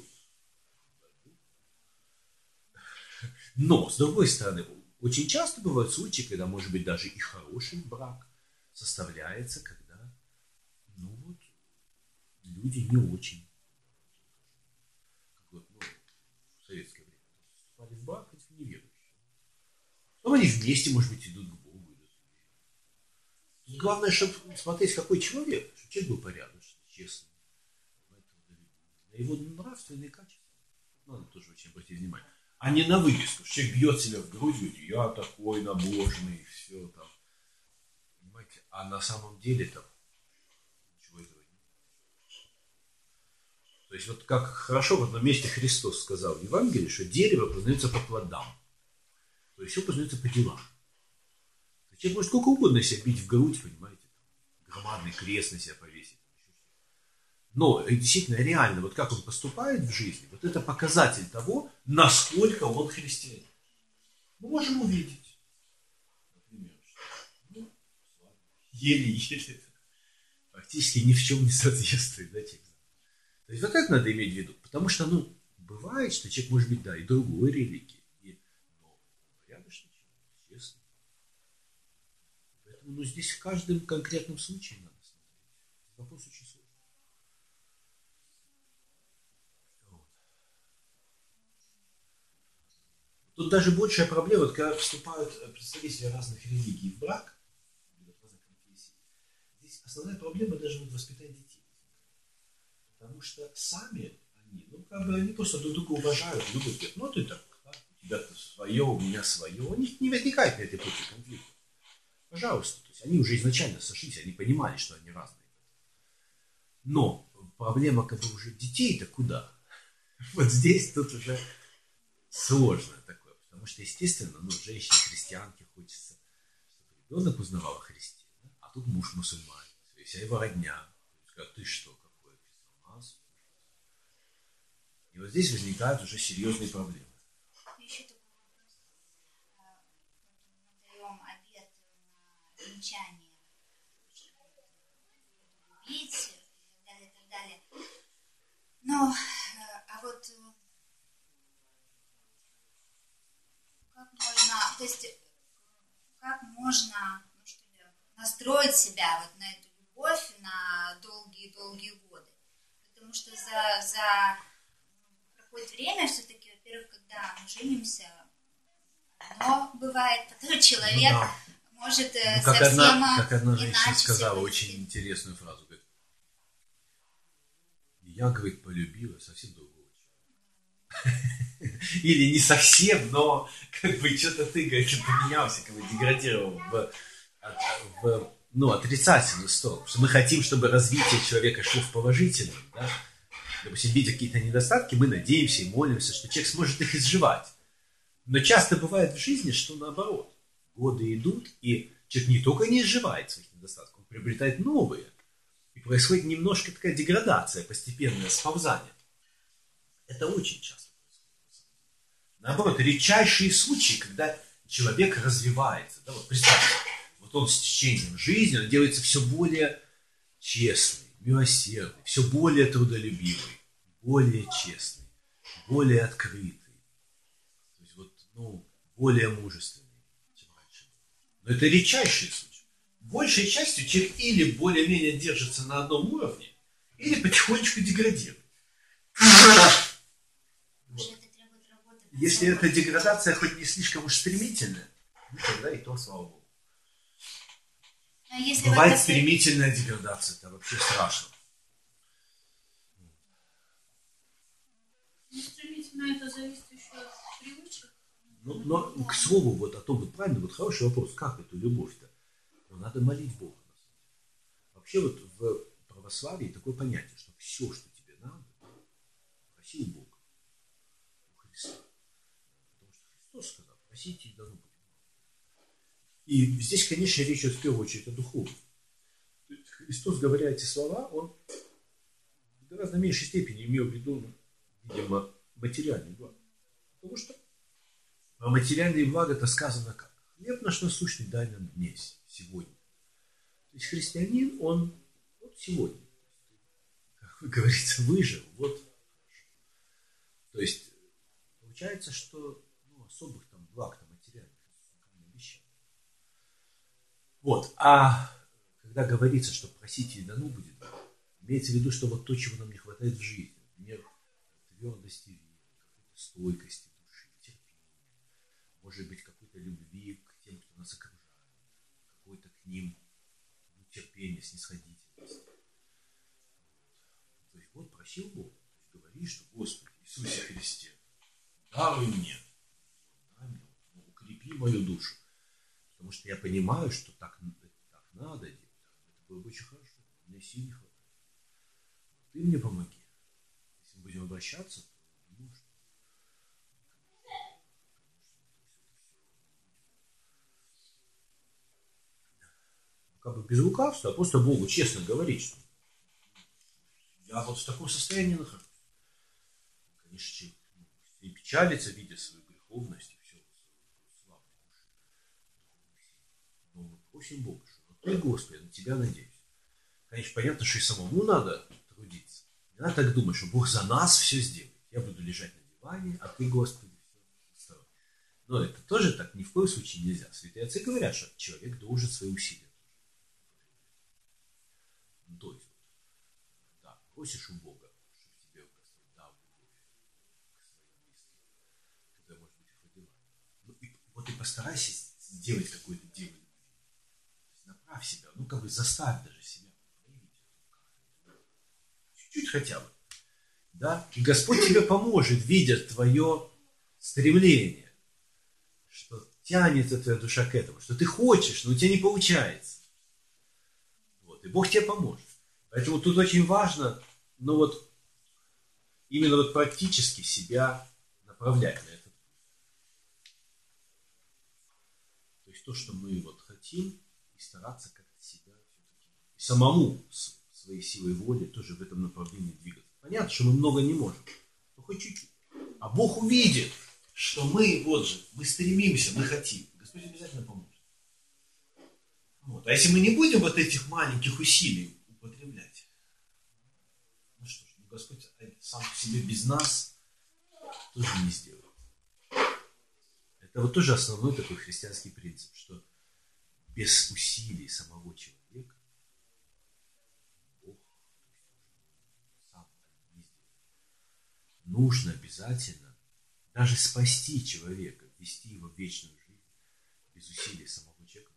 A: Но, с другой стороны, очень часто бывают случаи, когда, может быть, даже и хороший брак составляется, когда, ну вот, люди не очень, как вот, ну, в советское время, вступали в брак, эти неверующие. Потом они вместе, может быть, идут к Богу. Идут. Тут главное, чтобы смотреть, какой человек, чтобы человек был порядочный, честный, на его нравственные качества. Надо тоже очень обратить внимание. А не на вывеску. Человек бьет себя в грудь, говорит, я такой набожный, все там. Понимаете? А на самом деле там ничего этого нет. То есть вот как хорошо в одном месте Христос сказал в Евангелии, что дерево познается по плодам. То есть все познается по делам. То есть человек может сколько угодно себя бить в грудь, понимаете, там, громадный крест на себя повесить. Но действительно, реально, вот как он поступает в жизни, вот это показатель того, насколько он христианин. Мы можем увидеть, например, что ну, еле-еле, фактически ни в чем не соответствует, да, тексту. То есть вот это надо иметь в виду, потому что, ну, бывает, что человек может быть, да, и другой религии, и, но порядочный человек, честный. Поэтому, ну, здесь в каждом конкретном случае надо смотреть. Вопрос очень сложный. Тут даже большая проблема, вот, когда вступают представители разных религий в брак, разных конфессий, здесь основная проблема даже вот воспитания детей. Потому что сами они, ну, как бы, они просто друг друга уважают, любят, говорят, ну, ты так, да, у тебя свое, у меня свое, у них не возникает на этой почве конфликта. Пожалуйста, то есть они уже изначально сошлись, они понимали, что они разные. Но проблема, как бы, уже детей-то куда? Вот здесь тут уже сложно такое. Потому что, естественно, ну, женщине-христианке хочется, чтобы ребенок узнавал о Христе. Да? А тут муж мусульманин, вся его родня. Сказать, ты что, какой христианин? И вот здесь возникают уже серьезные проблемы.
B: Еще такой вопрос. Мы даем обет на венчание, любить и так далее, и так далее. Но, а вот как можно, то есть, как можно, ну, что ли, настроить себя вот на эту любовь на долгие-долгие годы? Потому что за, за какое-то время все-таки, во-первых, когда мы женимся, одно бывает, потом человек ну, да. может ну,
A: как
B: совсем
A: одна, как одна женщина сказала очень интересную фразу. Говорит, я, говорит, полюбила совсем другого человека. Или не совсем, но как бы что-то ты, говорит, поменялся, как бы деградировал в, в ну, отрицательную сторону. Что мы хотим, чтобы развитие человека шло в положительную, да? Допустим, видя какие-то недостатки, мы надеемся и молимся, что человек сможет их изживать. Но часто бывает в жизни, что наоборот. Годы идут, и человек не только не изживает своих недостатков, он приобретает новые. И происходит немножко такая деградация, постепенное сползание. Это очень часто происходит. Наоборот, редчайшие случаи, когда человек развивается. Да, вот представьте, вот он с течением жизни, он делается все более честный, милосердный, все более трудолюбивый, более честный, более открытый. ну, более мужественный, чем раньше. Но это редчайший случай. Большей частью человек или более-менее держится на одном уровне, или потихонечку деградирует. Вот. Если эта деградация хоть не слишком уж стремительная, ну, тогда и то, слава Богу. Бывает вот стремительная деградация, это вообще страшно.
C: Ну, стремительно это зависит еще от привычек.
A: Ну, но, к слову, вот о том, вот правильно, вот хороший вопрос, как эту любовь-то? Ну, надо молить Бога. Вообще вот в православии такое понятие, что все, что тебе надо, проси у Бога, у Христа. Потому что Христос сказал, просите и дано будет. И здесь, конечно, речь идет в первую очередь о духовном. Христос, говоря эти слова, он в гораздо меньшей степени имел в виду, видимо, материальные блага. Потому что про материальные блага это сказано как? Хлеб наш насущный дай нам днесь, сегодня. То есть христианин, он вот сегодня, как говорится, выжил, вот хорошо. То есть получается, что ну, особых там благ там материальных не обещал. Вот, а когда говорится, что просите и дано будет, имеется в виду, что вот то, чего нам не хватает в жизни, например, твердости веры, какой-то стойкости души, терпения, может быть, какой-то любви к тем, кто нас окружает, какой-то к ним ну, терпение, снисходительность. То есть вот просил Бога, то есть говори, что Господи Иисусе Христе, даруй мне, дай мне, ну, укрепи мою душу, потому что я понимаю, что так, так надо делать, это было бы очень хорошо, мне сил не хватает. Ты мне помоги. Если мы будем обращаться, то не может. Как бы без лукавства, а просто Богу честно говорить, что я вот в таком состоянии нахожусь. Конечно, человек и печалится, видя свою греховность и все, слабость души. Но мы просим Бога, что ты, Господи, на Тебя надеюсь. Конечно, понятно, что и самому надо трудиться. Не надо так думать, что Бог за нас все сделает. Я буду лежать на диване, а ты, Господи, все. Но это тоже так ни в коем случае нельзя. Святые отцы говорят, что человек должен свои усилия. Ну, то есть, да, просишь у Бога, чтобы тебе Господь дал любовь к своим близким. Тогда, может быть, их выдевать. Ну, и, вот и постарайся сделать какое-то дело любви. Направь себя, ну, как бы заставь даже себя. Чуть-чуть хотя бы. Да? И Господь тебе поможет, видя твое стремление, что тянется твоя душа к этому, что ты хочешь, но у тебя не получается. Вот. И Бог тебе поможет. Поэтому тут очень важно, ну вот, именно вот практически себя направлять на этот путь. То есть то, что мы вот хотим, и стараться как-то себя все-таки и самому своей силой воли тоже в этом направлении двигаться. Понятно, что мы много не можем, но хоть чуть-чуть. А Бог увидит, что мы, вот же, мы стремимся, мы хотим. Господь обязательно поможет. Вот. А если мы не будем вот этих маленьких усилий употреблять, ну что ж, ну Господь сам по себе без нас тоже не сделает. Это вот тоже основной такой христианский принцип, что без усилий самого человека Бог сам не сделает. Нужно обязательно даже спасти человека, ввести его в вечную жизнь без усилий самого человека.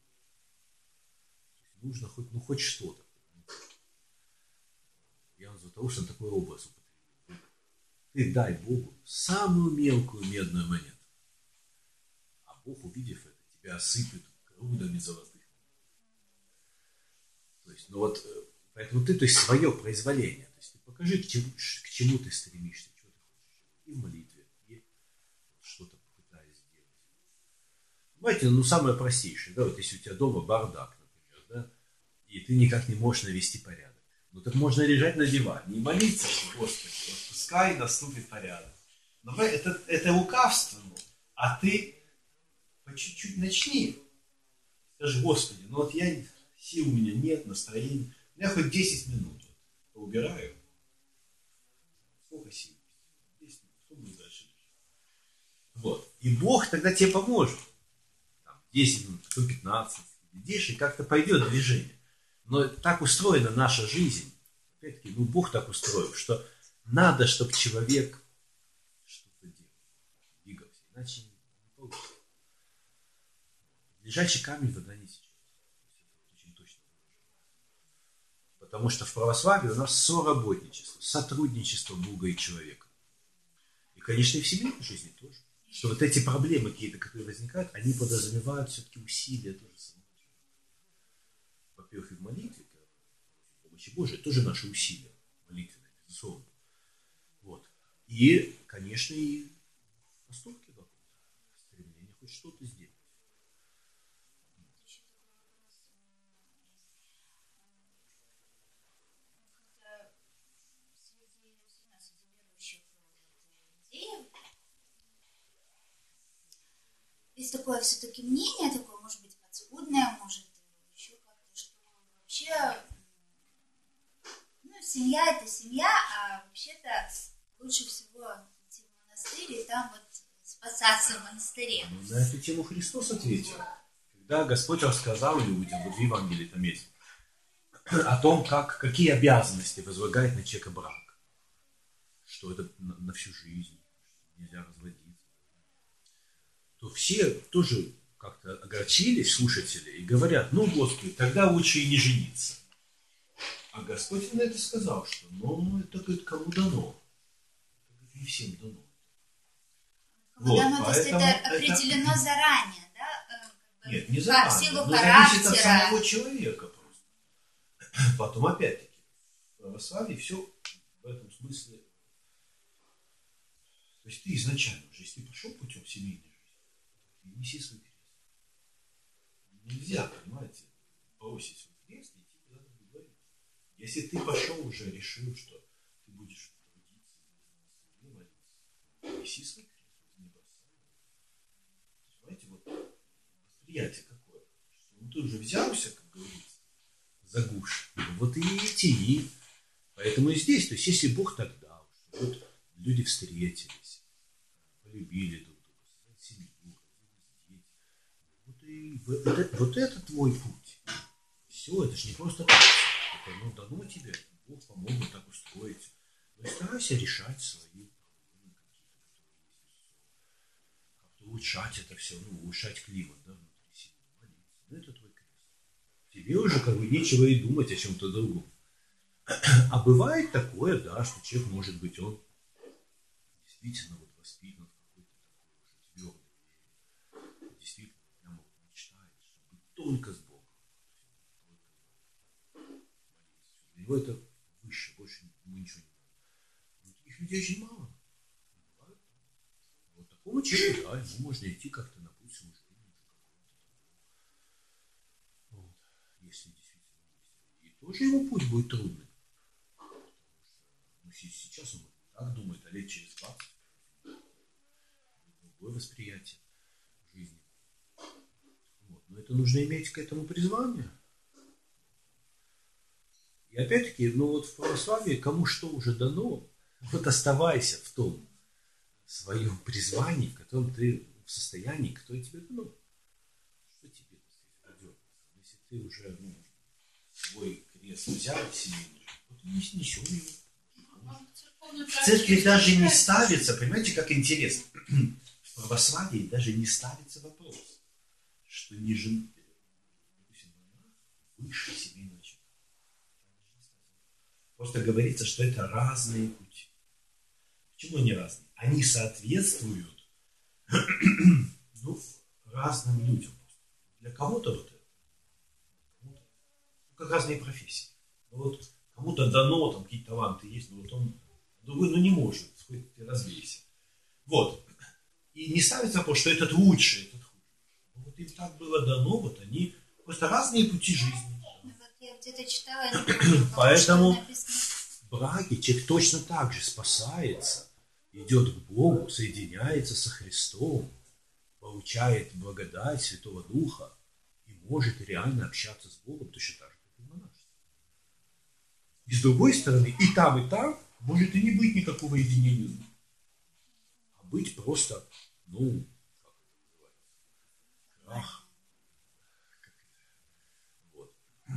A: Нужно хоть, ну, хоть что-то. Я вам за того, что он такой образ употребил. Ты дай Богу самую мелкую медную монету. А Бог, увидев это, тебя осыпет грудами золотых. То есть, ну вот, поэтому ты, то есть, свое произволение. То есть, ты покажи, к чему, к чему ты стремишься, что ты хочешь. И в молитве, и что-то пытаясь сделать. Понимаете, ну, самое простейшее, да, вот если у тебя дома бардак, например, да, и ты никак не можешь навести порядок. Ну, так можно лежать на диване и молиться, что, Господи, вот пускай наступит порядок. Но это, это лукавство, ну, а ты по чуть-чуть начни. Скажи, Господи, ну вот я, сил у меня нет, настроения. У меня хоть десять минут вот, поубираю. Сколько сил? десять минут. Что будет дальше? Вот. И Бог тогда тебе поможет. Там, десять минут, кто пятнадцать. Идешь, и как-то пойдет движение. Но так устроена наша жизнь. Опять-таки, ну Бог так устроил, что надо, чтобы человек что-то делал, двигался. Иначе не получится. Лежачий камень вода не течет. Это очень точно. Потому что в православии у нас соработничество, сотрудничество Бога и человека. И, конечно, и в семейной жизни тоже. Что вот эти проблемы какие-то, которые возникают, они подразумевают все-таки усилия тоже самого человека. Во-первых, и в молитве, в помощи Божией, тоже наши усилия молитвенные, безусловно. Вот. И, конечно, и в поступке каком-то, стремление хоть что-то сделать.
B: Есть такое все-таки мнение, такое, может быть, подспудное, может, еще как-то, что вообще, ну, семья – это семья, а вообще-то лучше всего идти в монастырь и там вот спасаться в монастыре.
A: Ну, на эту тему Христос ответил. Когда Господь рассказал людям, вот в Евангелии там есть, о том, как, какие обязанности возлагает на человека брак. Что это на, на всю жизнь, нельзя разводиться. То все тоже как-то огорчились, слушатели, и говорят, ну, Господи, тогда лучше и не жениться. А Господь на это сказал, что, ну, это, говорит, кому дано. Это, говорит, не всем дано.
B: Кому
A: Вот,
B: дано, то есть это
A: это
B: определено заранее, да? Как бы,
A: нет, не заранее,
B: в силу
A: но
B: характера.
A: зависит от самого человека просто. Потом, опять-таки, в православии все в этом смысле. То есть ты изначально уже, если ты пошел путем семейной жизни, неси свой крест. Нельзя, понимаете, бросить свой крест и идти куда-то в другое. Если ты пошел уже, решил, что ты будешь трудиться, не молиться, неси свой крест, не бросай. Понимаете, вот восприятие какое. Что, ну ты уже взялся, как говорится, за гуш. Вот и тяни. Поэтому и здесь, то есть если Бог так дал, что вот люди встретились, полюбили друг друга, семью, вот, и это, вот это твой путь. Все, это же не просто так. Это, ну, дано тебе, Бог помог бы так устроить. Ну и старайся решать свои проблемы какие-то, как-то улучшать это все, ну, улучшать климат, да, внутри себя, молиться. Ну, это твой крест. Тебе уже как бы нечего и думать о чем-то другом. А бывает такое, да, что человек, может быть, он действительно вот воспитан в какой-то такой уже твердой вере. Действительно, прямо мечтает, чтобы быть только с Богом. Только для него это выше, больше ему ничего не надо. Но таких людей очень мало. Бывает. Вот такого человека, да, ему можно идти как-то на путь служения. Вот, если действительно есть. И тоже его путь будет трудный. Сейчас он так думает, а лет через двадцать другое восприятие жизни. Вот. Но это нужно иметь к этому призвание. И опять-таки, ну вот в православии кому что уже дано, вот оставайся в том своем призвании, в котором ты в состоянии, которое тебе дано. Что тебе дано? Если ты уже ну, свой крест взял в семейный, вот несем его. В церкви даже не ставится, понимаете, как интересно. В православии даже не ставится вопрос, что не жен... выше семейного человека. Просто говорится, что это разные пути. Почему они разные? Они соответствуют ну, разным людям. Для кого-то вот это, кому-то, ну, как разные профессии. Ну, вот кому-то дано, там какие-то таланты есть, но вот он другой, ну, не может, хоть развейся. Вот. И не ставится вопрос, что этот лучше, этот хуже. Вот им так было дано, вот они, просто разные пути жизни.
B: Вот я где-то читала, не помню,
A: поэтому в браке человек точно так же спасается, идет к Богу, соединяется со Христом, получает благодать Святого Духа и может реально общаться с Богом точно так же, как и в монашестве. И с другой стороны, и там, и там может и не быть никакого единения, а быть просто, ну, Бах. Вот.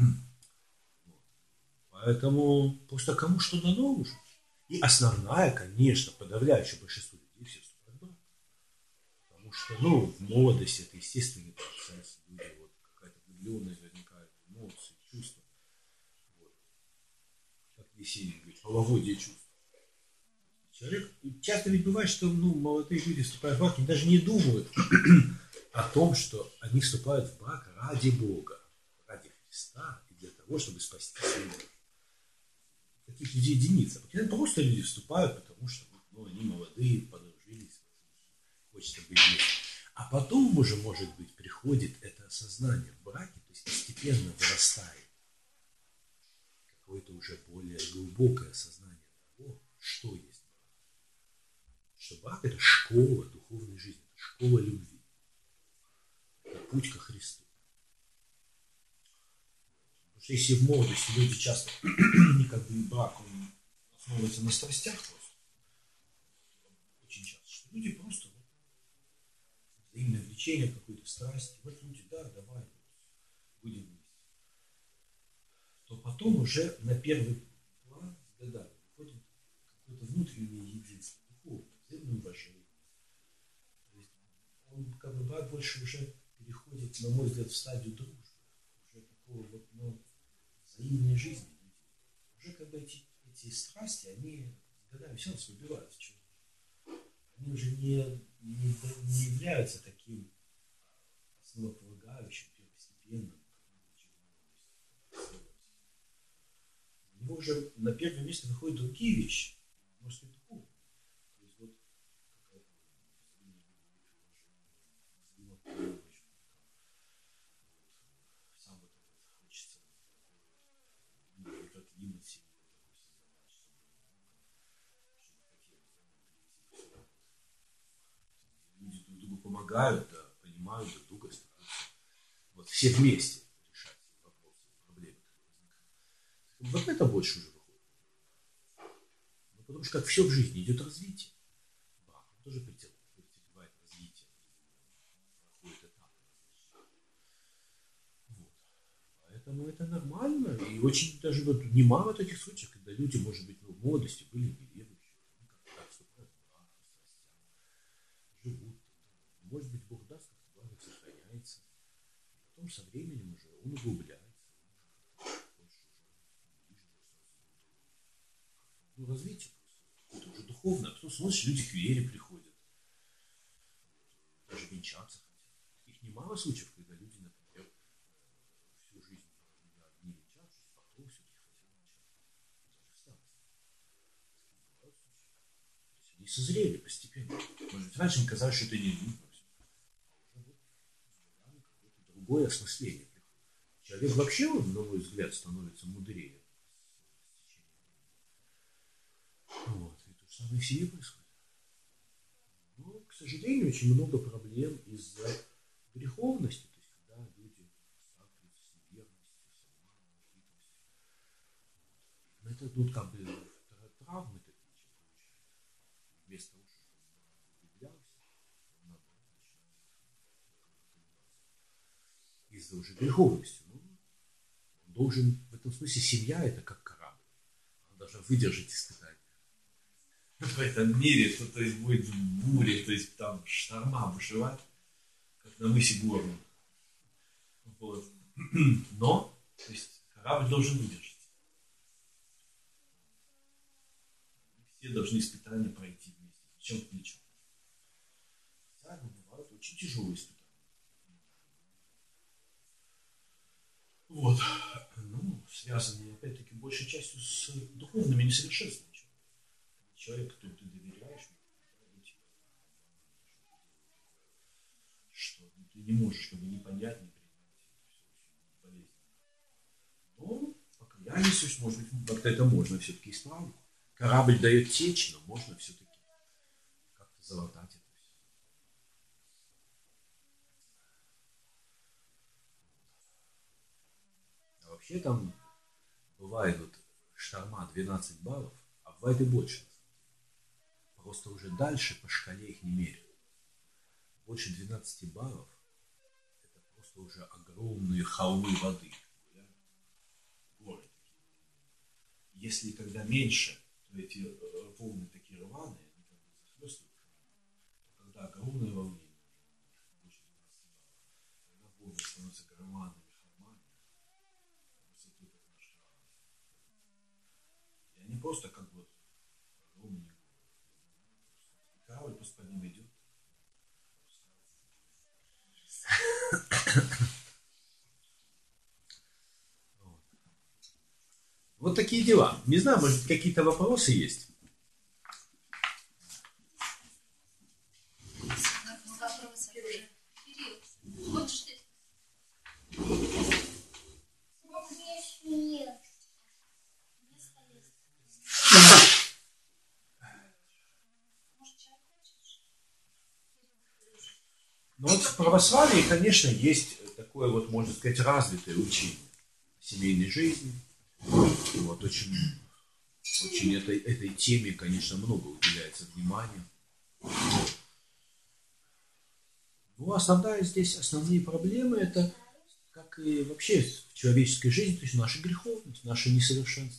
A: Поэтому просто кому что дано уже. И основная, конечно, подавляющее большинство людей все вступают в брак. Потому что, ну, в молодости это естественный процесс. Люди, вот, какая-то влюбленность возникает, эмоции, чувства. Вот. Как Есенин говорит, половодье чувств. Человек, часто ведь бывает, что ну, молодые люди вступают в брак и даже не думают о том, что они вступают в брак ради Бога, ради Христа и для того, чтобы спасти свою душу. Таких людей единицы. Просто люди вступают, потому что ну, они молодые, подружились, хочется быть вместе. А потом уже, может быть, приходит это осознание в браке, то есть постепенно вырастает какое-то уже более глубокое осознание того, что есть брак. Что брак – это школа духовной жизни, это школа любви, это путь ко Христу. Потому что если в молодости люди часто, как бы брак он основывается на страстях просто, очень часто, что люди просто вот, взаимное влечение какой-то страсти, вот люди, да, давай, будем вместе. То потом уже на первый план с годами выходит какое-то внутреннее единство, духовное, взаимное уважение. То есть он, как бы, брак больше уже переходит, на мой взгляд, в стадию дружбы, уже такого вот, ну, взаимной жизни. Уже как бы эти, эти страсти, они с годами все равно выбиваются. Они уже не, не, не являются таким основополагающим, первостепенным. У него уже на первое место выходят другие вещи, может быть, духовные. То есть вот какая-то взаимопомощь, сам вот этот хочется такой как климат семьи такой создавать, чтобы люди друг другу помогают, да, понимают друг друга, стараются вот все вместе решать вопросы, проблемы, которые возникают. Вот это больше уже выходит. Ну, потому что как все в жизни идет развитие. Брак тоже претерпевает развитие, проходит этапы различные. Вот. Поэтому это нормально. И очень даже вот немало таких случаев, когда люди, может быть, ну, в молодости были неверующие, они как-то так вступают в брак, живут. Может быть, Бог даст, как-то брак сохраняется. И потом со временем уже он углубляется. Ну, развитие просто. Это уже духовно. А потом, смотришь, люди к вере приходят. Даже венчаться хотят. Их немало случаев, когда люди, например, всю жизнь не венчавшись, потом все-таки хотят венчаться. Даже в старости. Они созрели постепенно. Может быть, раньше им казалось, что это не нужно. А уже вот какое-то другое осмысление приходит. Человек вообще, на мой взгляд, становится мудрее. Вот. И то же самое в семье происходит. Но, к сожалению, очень много проблем из-за греховности. То есть, когда люди сталкиваются с неверностью, с обманом, хитростью. Это, ну, как бы, травмы такие получают. Вместо того, чтобы он влюблялся, он, наоборот, начинает из-за уже греховности. Ну, он должен, в этом смысле, семья – это как корабль. Она должна выдержать испытания. В этом мире, то, то есть будет буря, то есть там шторма бушевать, как на мысе Горном. Вот. Но, то есть корабль должен выдержать. Все должны испытания пройти вместе, плечом к плечу. Хотя бывают очень тяжелые испытания. Вот. Ну, связанные, опять-таки, большей частью с духовными несовершенствами. Человек, которому ты доверяешь, что ты не можешь как бы не понять, не принять, это все очень болезненно. Но покаяние, может быть, как-то это можно все-таки исправить. Корабль дает течь, но можно все-таки как-то залатать это все. А вообще там бывает вот шторма двенадцать баллов, а бывает и больше. Просто уже дальше по шкале их не меряют. Больше двенадцати баллов – просто уже огромные холмы воды. Горы такие. Если когда меньше, то эти волны такие рваные, они как бы захлестывают. Когда огромное волнение, когда волны становятся громадными холмами, высотой как наш корабль. И они просто как вот огромные горы. И корабль просто под ним идет. Вот такие дела. Не знаю, может, какие-то вопросы есть? Ну вот в православии, конечно, есть такое вот, можно сказать, развитое учение семейной жизни. Вот, очень, очень этой, этой теме, конечно, много уделяется внимания. Ну, основная здесь, основные проблемы, это, как и вообще в человеческой жизни, то есть наша греховность, наше несовершенство.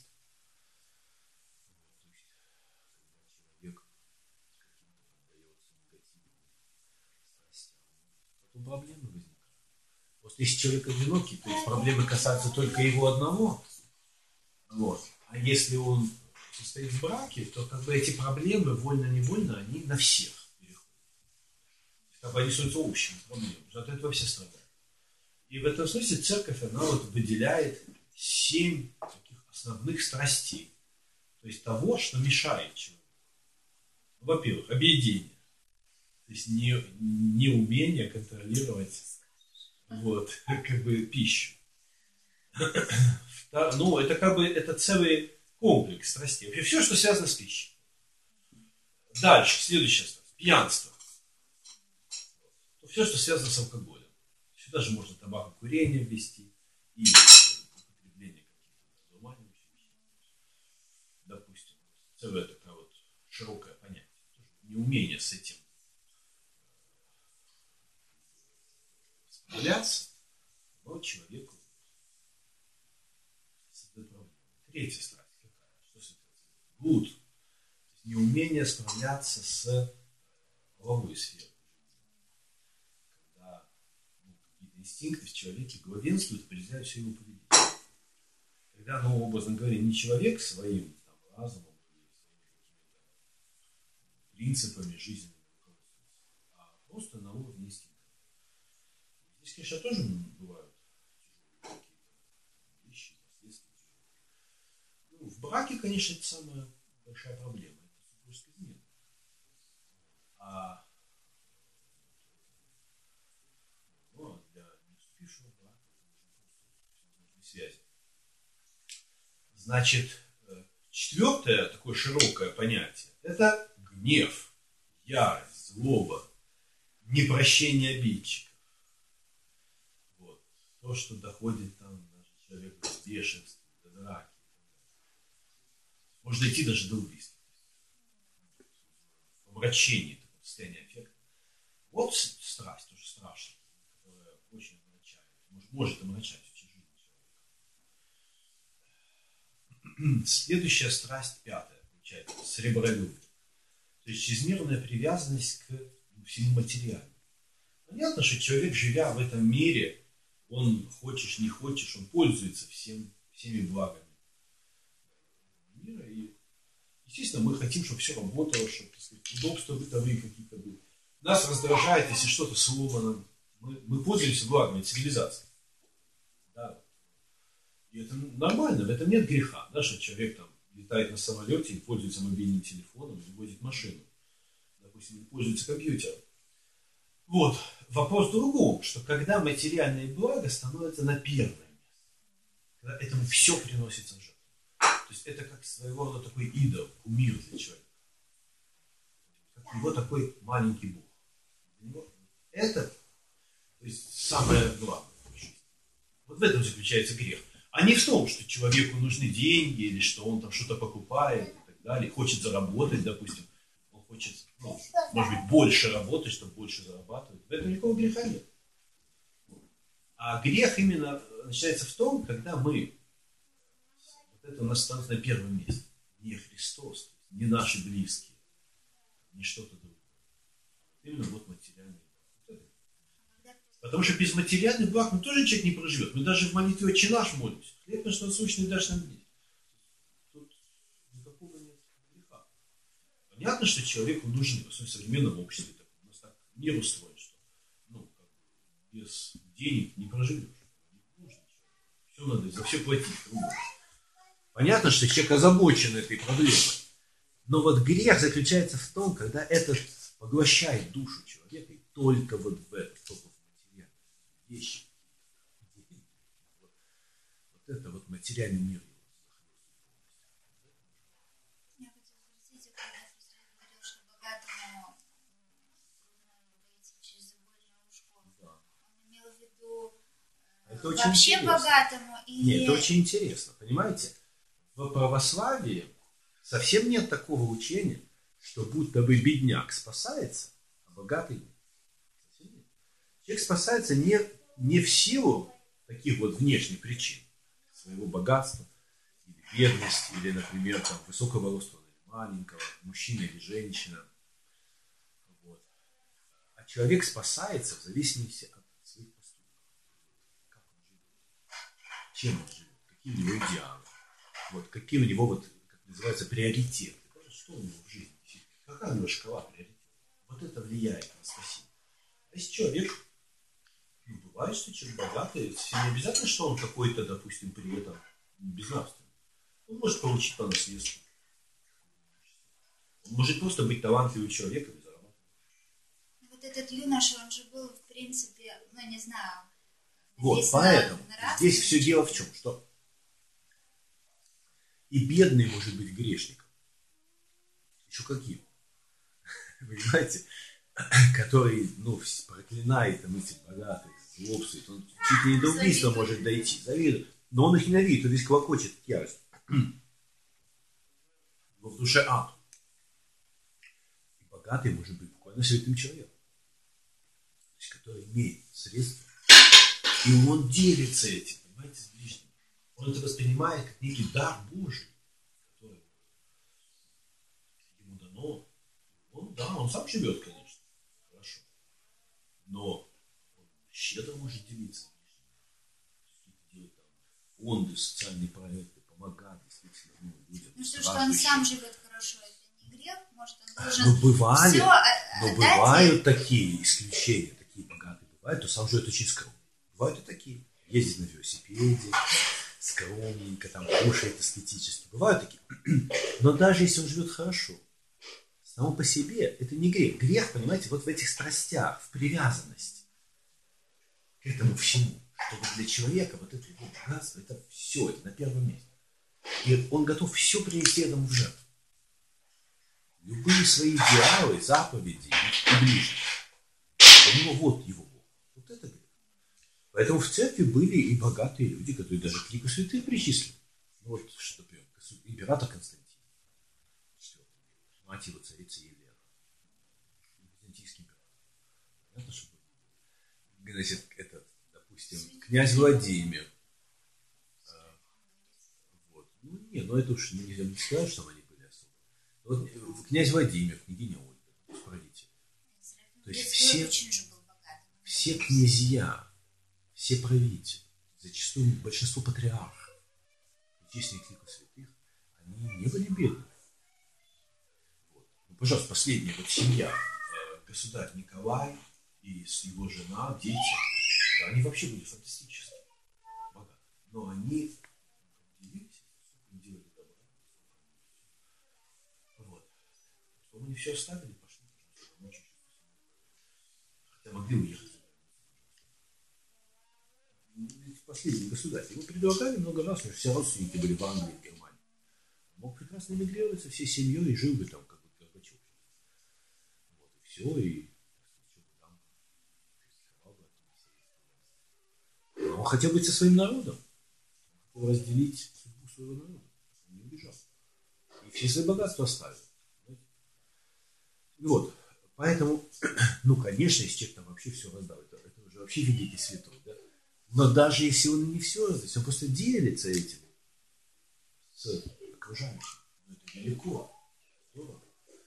A: Человек поддается негативным страстям, потом проблемы возникают. Просто если человек одинокий, то есть проблемы касаются только его одного. Вот. А если он состоит в браке, то как бы эти проблемы, вольно-невольно, они на всех переходят. Как бы они становятся общими проблемами. От этого все страдают. И в этом смысле церковь, она вот выделяет семь таких основных страстей. То есть того, что мешает человеку. Во-первых, объедение. То есть не, неумение контролировать вот, как бы пищу. Ну, это как бы это целый комплекс страстей. Вообще все, что связано с пищей. Дальше, следующая страсть. Пьянство. Все, что связано с алкоголем. Сюда же можно табакокурение ввести и употребление каких-то одурманивающих веществ. Допустим, целое такое вот широкое понятие. Неумение с этим справляться, но человеку создает проблему. Третья страсть какая? Что с этим? Блуд. Неумение справляться с половой сферой. Когда ну, какие-то инстинкты в человеке главенствуют, определяют все его поведение. Когда, ну, образно говоря, не человек своим там, разумом или своими принципами жизненными руководствуется, а просто на уровне инстинктов. Здесь, конечно, тоже бывают тяжелые какие-то вещи, последствия. Ну, в браке, конечно, это самая большая проблема. Это супружеская измена. А ну, для невступившего брака нужны связи. Значит, четвертое такое широкое понятие – это гнев, ярость, злоба, непрощение обидчиков. Вот. То, что доходит там даже человеку до бешенства, до драки. Может дойти даже до убийства. Помрачение, такое состояние аффекта. Вот страсть, тоже страшная, которая очень омрачает. Может, может омрачать всю жизнь человека. Следующая страсть, пятая, получается, сребролюбие. То есть чрезмерная привязанность к всему материальному. Понятно, что человек, живя в этом мире, он, хочешь, не хочешь, он пользуется всем, всеми благами мира. И, естественно, мы хотим, чтобы все работало, чтобы, так сказать, удобства бытовые какие-то были. Нас раздражает, если что-то сломано. Мы, мы пользуемся благами цивилизации. Да. И это нормально, в этом нет греха. Да, что человек там летает на самолете и пользуется мобильным телефоном, или водит машину. Допустим, пользуется компьютером. Вот. Вопрос в другом, что когда материальные блага становятся на первое место, когда этому все приносится в жертву. То есть это как своего рода такой идол, кумир для человека. Как его такой маленький бог. Для него это, то есть, самое главное в жизни. Вот в этом заключается грех. А не в том, что человеку нужны деньги, или что он там что-то покупает и так далее, хочет заработать, допустим. Он хочет, ну, может быть, больше работать, чтобы больше зарабатывать. В этом никакого греха нет. А грех именно начинается в том, когда мы, вот это у нас становится на первом месте, не Христос, не наши близкие, не что-то другое. Именно вот материальный благ. Потому что без материальных благ ну, тоже человек не проживет. Мы даже в молитве «Отче наш» молимся. Хлеб наш насущный дашь нам дней. Тут никакого нет греха. Понятно, что человеку нужен в современном обществе. У нас так мир устроен, что ну, как бы, без денег не проживешь. Не нужно. Все надо за все платить. Понятно, что человек озабочен этой проблемой. Но вот грех заключается в том, когда этот поглощает душу человека, и только вот в этом, только в материальном вещи. Вот, вот это вот материальный мир.
B: Я хотела спросить, когда Христос говорил, что богатому выйти через игольное ушко, да. Он имел в виду
A: это
B: вообще
A: интересно.
B: Богатому? Или...
A: Нет, это очень интересно, понимаете? В православии совсем нет такого учения, что будто бы бедняк спасается, а богатый нет. Совсем нет. Человек спасается не, не в силу таких вот внешних причин, своего богатства, или бедности, или, например, там, высокого роста или маленького, мужчина или женщина. Вот. А человек спасается в зависимости от своих поступков. Как он живет, чем он живет, какие у него идеалы, вот, какие у него вот называется приоритет. Что у него в жизни? Какая у него шкала приоритетов? Вот это влияет на спасение. А если человек, ну, бывает, что человек богатый, не обязательно, что он какой-то, допустим, при этом безнравственный. Он может получить по наследству. Он может просто быть талантливым человеком и зарабатывать.
B: Вот этот юноша, он же был, в принципе, ну, не знаю.
A: Вот, поэтому здесь все дело в чем? Что и бедный может быть грешником. Еще каким? Понимаете? Который, ну, проклинает там этих богатых, злобствует. Он чуть ли не до убийства может дойти. Завидует. Но он их ненавидит, он весь клокочет от ярости. Но в душе ад. И богатый может быть буквально святым человеком. То есть, который имеет средства. И он делится этим, понимаете, с ближним. Он это воспринимает как некий дар Божий, который ему дано. Он, да, он сам живет, конечно, хорошо. Но он щедро может делиться. Делать там фонды, социальные проекты, помогать действительно ну, людям.
B: Ну что, что он сам живет хорошо, это не грех? Может, он должен
A: но бывали,
B: все
A: но бывают такие исключения, такие богатые бывают, то сам живет очень скромно. Бывают и такие. Ездит на велосипеде, скромненько, там кушает эстетически. Бывают такие. Но даже если он живет хорошо, само по себе это не грех. Грех, понимаете, вот в этих страстях, в привязанности к этому всему. Что вот для человека вот это его богатство, это все, это на первом месте. И он готов все принести этому в жертву. Любые свои идеалы, заповеди и ближних. У него вот его Бог. Вот это грех. Поэтому в церкви были и богатые люди, которые даже к лику святых причислены. Ну вот, что, например, император Константин, мать его царица Елена, византийский император. Понятно, что был. Значит, этот, допустим, князь Владимир. Вот. Ну, нет, ну это уж нельзя не сказать, что они были особо. Вот, князь Владимир, княгиня Ольга, правитель. То есть все, все князья, все правители, зачастую большинство патриархов, причисленных к лику святых, они не были бедными. Вот. Ну, пожалуйста, последняя вот семья, э, государь Николай и его жена, дети, да, они вообще были фантастически богаты. Но они делились, делали добро. Вот. Потом они все оставили, пошли, пожалуйста, хотя могли уехать. Последний государь. Его предлагали много раз, но все родственники были в Англии, в Германии. Мог прекрасно эмигрировать со всей семьей и жил бы там, как бы Горбачев. Вот и все, и там но он хотел быть со своим народом. Он хотел разделить судьбу своего народа. Он не убежал. И все свои богатства оставил. Вот. Поэтому, ну, конечно, если человек там вообще все раздал, это, это уже вообще великий святой, да? Но даже если он и не все раздает, он просто делится этим с окружающим. Но это велико. Здорово.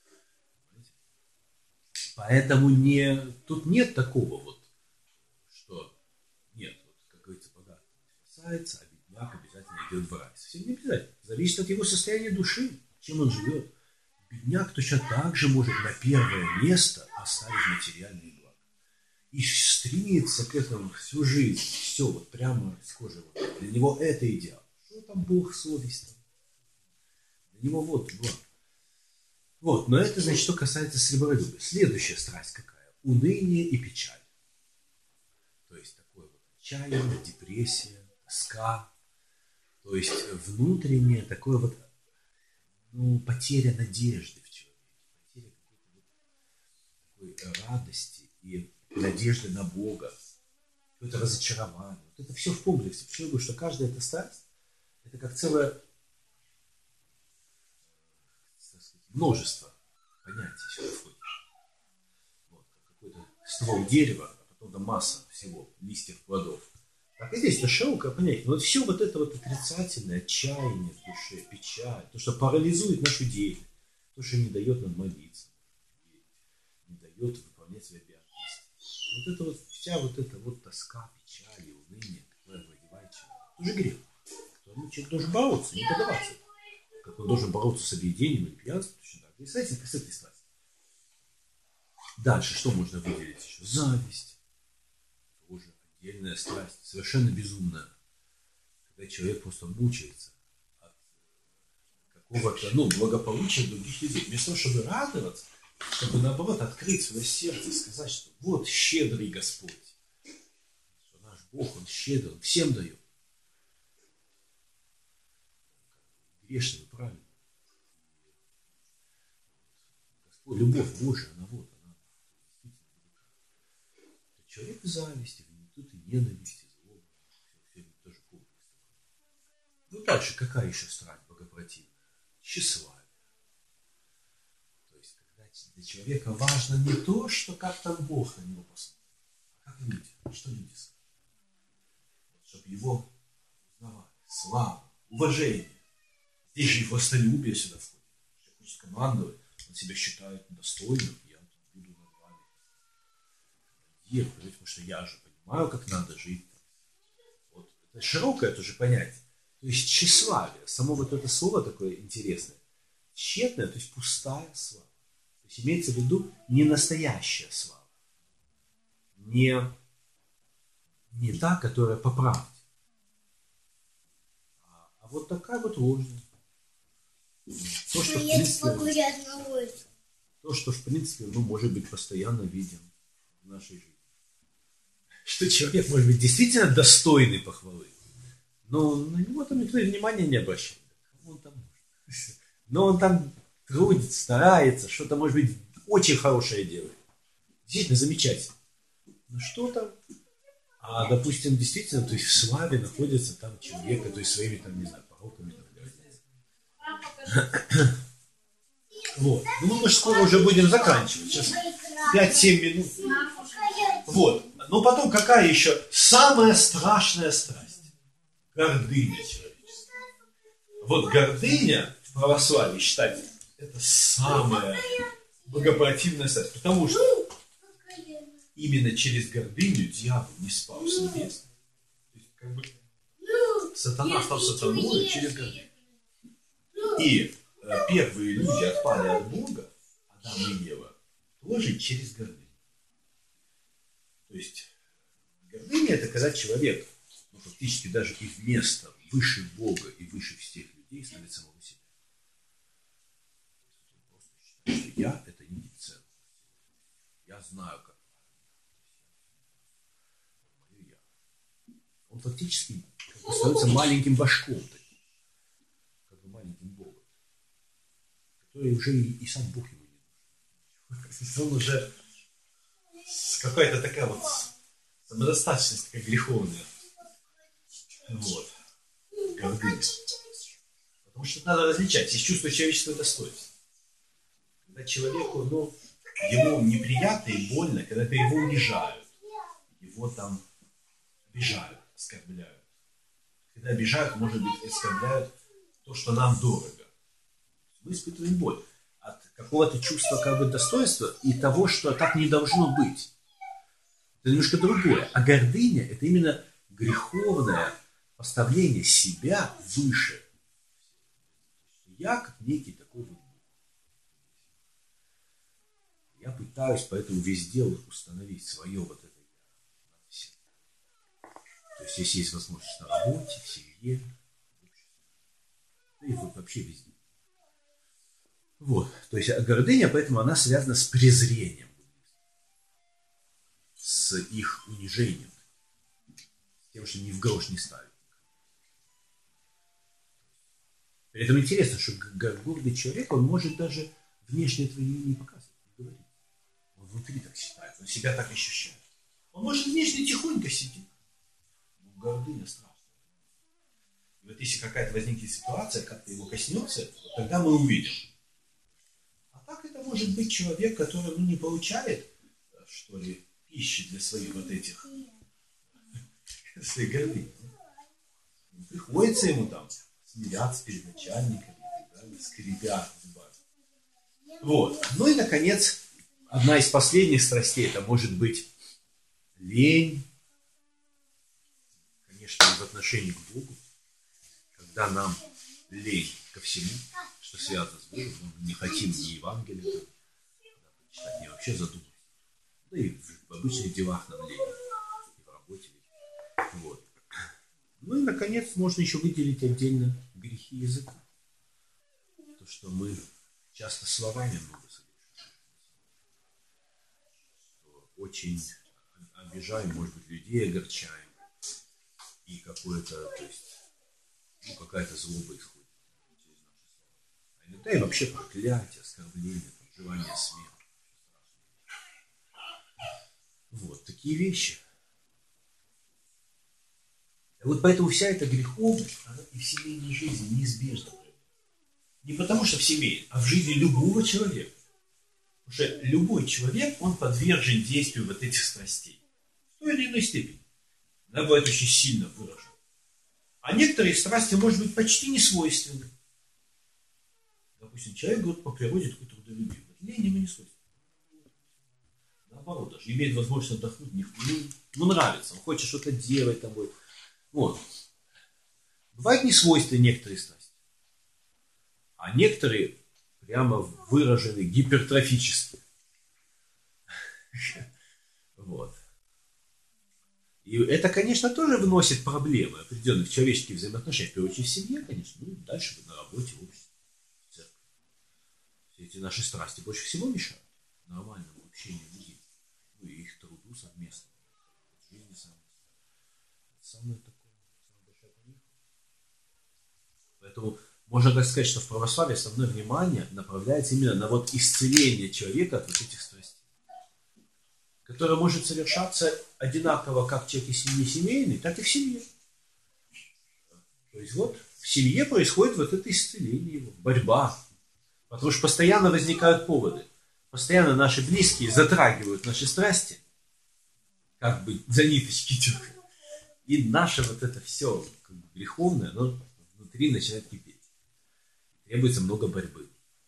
A: Поэтому не, тут нет такого вот, что нет, вот, как говорится, богатый спасается, а бедняк обязательно идет в рай. Совсем не обязательно. Зависит от его состояния души, чем он живет. Бедняк точно так же может на первое место поставить материальные блага. И стремится к этому всю жизнь. Все, вот прямо с кожи. Вот. Для него это идеал. Что там Бог, совесть там? Для него вот благ. Вот, но это, значит, что касается сребролюбия. Следующая страсть какая? Уныние и печаль. То есть такое вот отчаяние, депрессия, тоска. То есть внутреннее такое вот, ну, потеря надежды в человеке. Потеря какой-то вот такой радости и надежды на Бога. Какое-то разочарование. Вот это все в комплексе. Почему я говорю, что каждая эта страсть, это как целое множество понятий сюда входит. Вот, какой-то ствол дерева, а потом там масса всего, листьев, плодов. Так и здесь это широкое понятие. Но вот все вот это вот отрицательное, отчаяние в душе, печаль, то, что парализует нашу деятельность, то, что не дает нам молиться, не дает выполнять свои обязанности. Вот это вот, вся вот эта вот тоска, печаль и уныние, которая владевает человеком, тоже грех. Который человек должен бороться, не поддаваться. Как он должен бороться с объедением или пьянством, точно так. И с этим, с этой страстью. Дальше, что можно выделить еще? Зависть. Тоже отдельная страсть, совершенно безумная. Когда человек просто мучается от какого-то, ну, благополучия других людей. Вместо того, чтобы радоваться, чтобы, наоборот, открыть свое сердце, сказать, что вот щедрый Господь. Что наш Бог, Он щедрый, Он всем дает. Грешный, правильно. Господь, любовь Божия, она вот, она действительно велика. Человек зависти, тут и ненависть, и злоба, все, все тоже комплекс. Ну, дальше, какая еще страсть богопротивная? Тщеславие. То есть, когда для человека важно не то, что как там Бог на него посмотрит, а как люди, что люди скажут. Чтобы его узнавали, слава, уважение. Здесь же и властолюбие сюда входит. Человек хочет командовать, он себя считает достойным, я тут буду над вами командир, потому что я же понимаю, как надо жить. Вот. Это широкое тоже понятие. То есть тщеславие, само вот это слово такое интересное. Тщетное, то есть пустая слава. То есть имеется в виду не настоящая слава. Не, не та, которая по правде. А, а вот такая вот ложная. То, что, в принципе, то, что, в принципе, ну, может быть постоянно видим в нашей жизни. Что человек может быть действительно достойный похвалы, но на него там никто внимания не обращает. Он там, но он там трудится, старается, что-то, может быть, очень хорошее делает. Действительно замечательно. Но что там? А, допустим, действительно, то есть в славе находится там человек, который своими, там, не знаю, пороками, там, вот. Ну, мы скоро уже будем заканчивать. Сейчас пять-семь минут. Вот. Но потом какая еще самая страшная страсть? Гордыня человеческая. Вот гордыня в православии, считается, это самая богопротивная страсть. Потому что именно через гордыню дьявол не спал с небес. То есть, как бы, сатана стал сатаной через гордыню. И э, первые люди отпали от Бога, Адам и Ева, тоже через гордыню. То есть гордыня — это когда человек, ну, фактически даже и вместо выше Бога и выше всех людей ставит самого себя. Он просто считает, что я — это не ценность. Я знаю, как мое я. Он фактически как бы становится маленьким башком. Маленьким Богом, который уже и, и сам Бог ему не нужен. Он уже какая-то такая вот самодостаточность, такая греховная. Вот. Гордыня. Потому что надо различать. Есть чувство человеческого достоинства. Когда человеку, ну, ему неприятно и больно, когда его унижают, его там обижают, оскорбляют. Когда обижают, может быть, оскорбляют то, что нам дорого. Мы испытываем боль от какого-то чувства как бы достоинства и того, что так не должно быть. Это немножко другое. А гордыня – это именно греховное поставление себя выше. Я как некий такой вот Бог. Я пытаюсь поэтому везде установить свое вот это я над всем. То есть, если есть возможность на работе, в семье, в обществе, да и вот вообще везде. Вот. То есть, гордыня, поэтому она связана с презрением, с их унижением, с тем, что ни в грош не ставят. При этом интересно, что гордый человек, он может даже внешне этого не показывать, не говорить. Он внутри так считает, он себя так ощущает. Он может внешне тихонько сидеть. Но гордыня страшная. И вот если какая-то возникнет ситуация, как-то его коснется, вот тогда мы увидим. А так это может быть человек, который ну, не получает, что ли, пищи для своих вот этих своей гордыни. Приходится ему там смеяться перед начальниками, да, скрипя зубами. Вот. Ну и, наконец, одна из последних страстей, это может быть лень, конечно, в отношении к Богу, когда нам лень ко всему, что связано с Богом, мы не хотим ни Евангелия, там, читать, ни вообще задуматься. Да и в обычных делах нам лень, и в работе. Вот. Ну и, наконец, можно еще выделить отдельно грехи языка. То, что мы часто словами много совершаем. Очень обижаем, может быть, людей огорчаем. И какое-то, то есть, ну, какая-то злоба исходит через наши слова. А иногда и вообще проклятие, оскорбление, там, желание смерти. Вот, такие вещи. Вот поэтому вся эта греховность, она и в семейной жизни неизбежна. Не потому что в семье, а в жизни любого человека. Потому что любой человек, он подвержен действию вот этих страстей. В той или иной степени. Она бывает очень сильно выражена. А некоторые страсти, может быть, почти не свойственны. Допустим, человек вот, по природе такой трудолюбивый. Лень ему не свойственна. Наоборот, даже имеет возможность отдохнуть, не, ну, нравится, он хочет что-то делать там. Вот. Бывают несвойственны некоторые страсти. А некоторые прямо выражены гипертрофически. Вот. И это, конечно, тоже вносит проблемы определенные в человеческие взаимоотношения. В первую очередь в семье, конечно, ну и дальше на работе, в обществе, в церкви. Все эти наши страсти больше всего мешают нормальному общению людей. Ну и их труду совместному, жизни совместной. Это самое такое, самая большая помеха. Поэтому можно так сказать, что в православии основное внимание направляется именно на вот исцеление человека от вот этих страстей, которое может совершаться одинаково как в человеке семьи семейной, так и в семье. То есть вот в семье происходит вот это исцеление его, борьба. Потому что постоянно возникают поводы. Постоянно наши близкие затрагивают наши страсти, как бы за ниточки дергают. И наше вот это все как бы греховное, оно внутри начинает кипеть. Требуется много борьбы.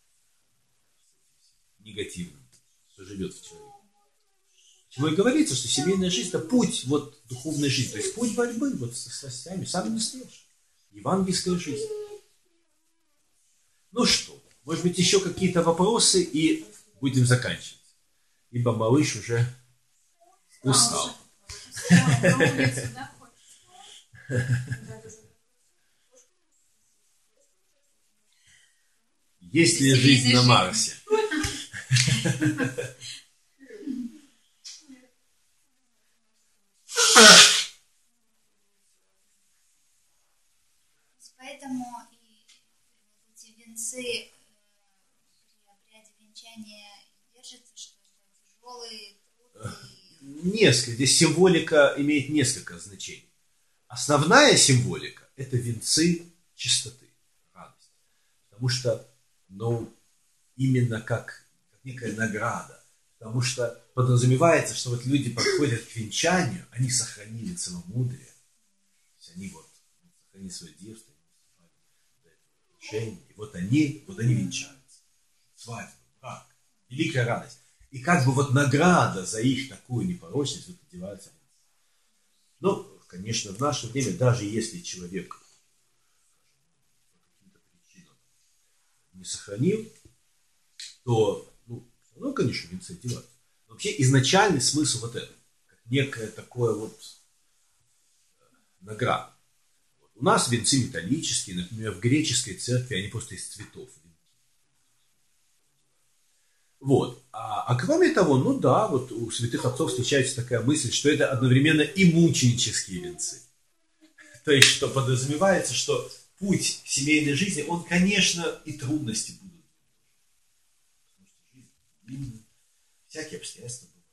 A: Негативно, что живет в человеке. Почему и говорится, что семейная жизнь – это путь вот, духовной жизни. То есть путь борьбы вот, со страстями, самый настоящий. Евангельская жизнь. Ну что, может быть, еще какие-то вопросы, и будем заканчивать. Ибо малыш уже устал. Есть ли жизнь на Марсе?
B: Поэтому и эти венцы при обряде венчания держатся, что это тяжелый труд. И...
A: Несколько. Здесь символика имеет несколько значений. Основная символика – это венцы чистоты, радости. Потому что, ну, именно как, как некая награда. Потому что подразумевается, что вот люди подходят к венчанию, они сохранили целомудрие, есть они вот сохранили свое девство, и вот они, вот они венчаются. Свадьба, брак, великая радость. И как бы вот награда за их такую непорочность вот одевается. Ну, конечно, в наше время, даже если человек по каким-то причинам не сохранил, то, ну, ну, конечно, венцы одеваются. Но вообще изначальный смысл вот этого, как некое такое вот награда. У нас венцы металлические, например, в греческой церкви они просто из цветов. Вот. А, а кроме того, ну да, вот у святых отцов встречается такая мысль, что это одновременно и мученические венцы. То есть, что подразумевается, что путь семейной жизни, он, конечно, и трудности будут. Потому что жизнь длинная, всякие обстоятельства бывают.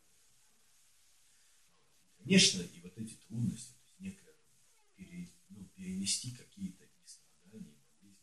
A: Конечно, и вот эти трудности, некое пере, ну, перенести какие-то страдания, болезни.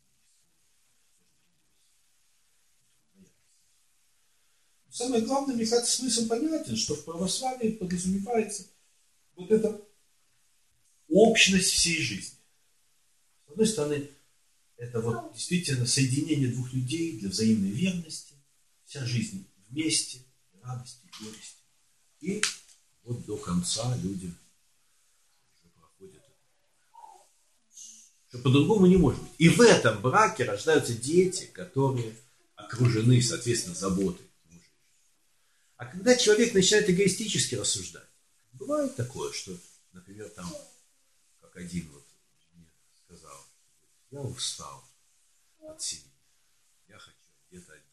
A: Самое главное, мне кажется, смысл понятен, что в православии подразумевается вот эта общность всей жизни. С одной стороны, это вот действительно соединение двух людей для взаимной верности, вся жизнь вместе, радости, горести. И вот до конца люди уже проходят это. Что по-другому не может быть. И в этом браке рождаются дети, которые окружены, соответственно, заботой. А когда человек начинает эгоистически рассуждать, бывает такое, что, например, там, как один вот мне сказал, я устал от семьи, я хочу где-то отдельно.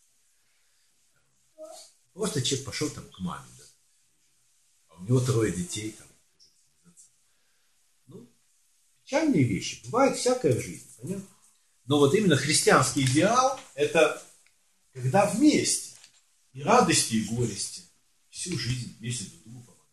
A: Просто человек пошел там к маме, да, а у него трое детей там. Ну, печальные вещи, бывает всякое в жизни, понятно? Но вот именно христианский идеал – это когда вместе. И радости, и горести. Всю жизнь вместе друг другу помогают.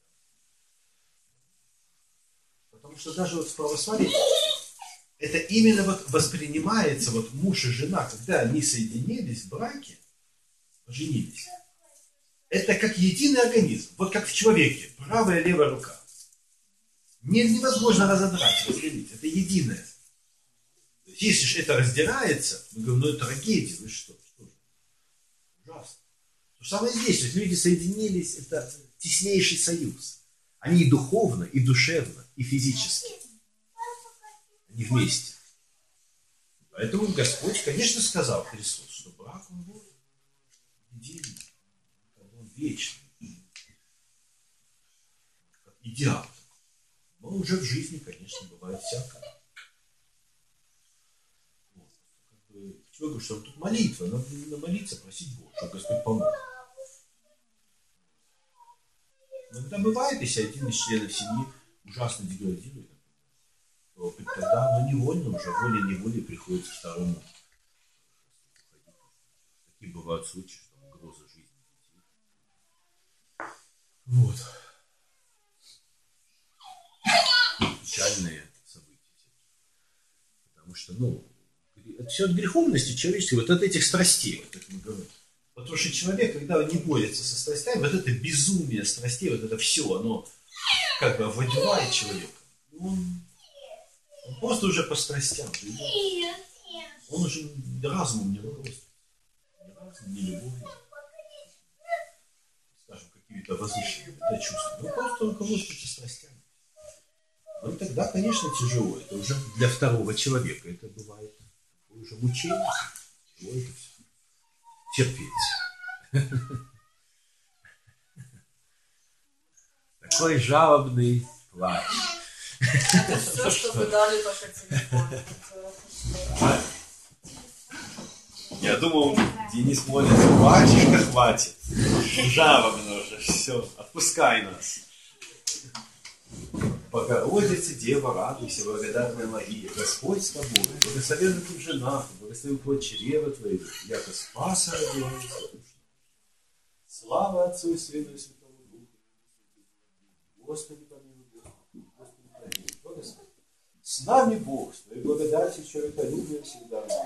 A: Потому что даже вот в православии это именно вот воспринимается, вот муж и жена, когда они соединились в браке, поженились. Это как единый организм. Вот как в человеке. Правая и левая рука. Невозможно разодрать, разделить. Это единое. Если же это раздирается, мы говорим, ну это трагедия. Вы что? Что же? Ужасно. То же самое здесь, то есть люди соединились, это теснейший союз. Они и духовно, и душевно, и физически. Они вместе. Поэтому Господь, конечно, сказал Христос, что брак он будет единый, он вечный, как идеал. Но уже в жизни, конечно, бывает всякое. Вот. Как бы, чего я говорю, что тут молитва, надо именно молиться, просить Бога, чтобы Господь помог. Иногда бывает, если один из членов семьи ужасно деградирует, то тогда оно невольно уже, волей-неволей приходится к второму. Такие бывают случаи, что угроза жизни детей. Вот. Печальные события. Потому что, ну, это все от греховности человеческой, вот от этих страстей, вот как мы говорим. Потому что человек, когда он не борется со страстями, вот это безумие страстей, вот это все, оно как бы овладевает человека. Он, он просто уже по страстям живет. Он уже разумом не руководствуется. Не разумом, не любовью. Скажем, какими-то возвышенными да, чувствами. Он просто руководствуется страстями. Ну и тогда, конечно, тяжело. Это уже для второго человека. Это бывает такое уже мучение. Тяжело это все. Терпеть. Такой жалобный плач.
D: Это все, что вы дали по телефону.
A: Я думал, Денис молится, батюшка, хватит. Жалобно уже, все, отпускай нас. Богородица, Дева, радуйся, благодатная Мария, Господь с тобой, благословенна ты в женах, благословен плод чрева твоего, яко спаса родилась. Слава Отцу и Сыну и Святому Духу. Господи, помилуй, Господи, помилуй, Господи. С нами Бог, с твоей благодатью человеколюбия всегда.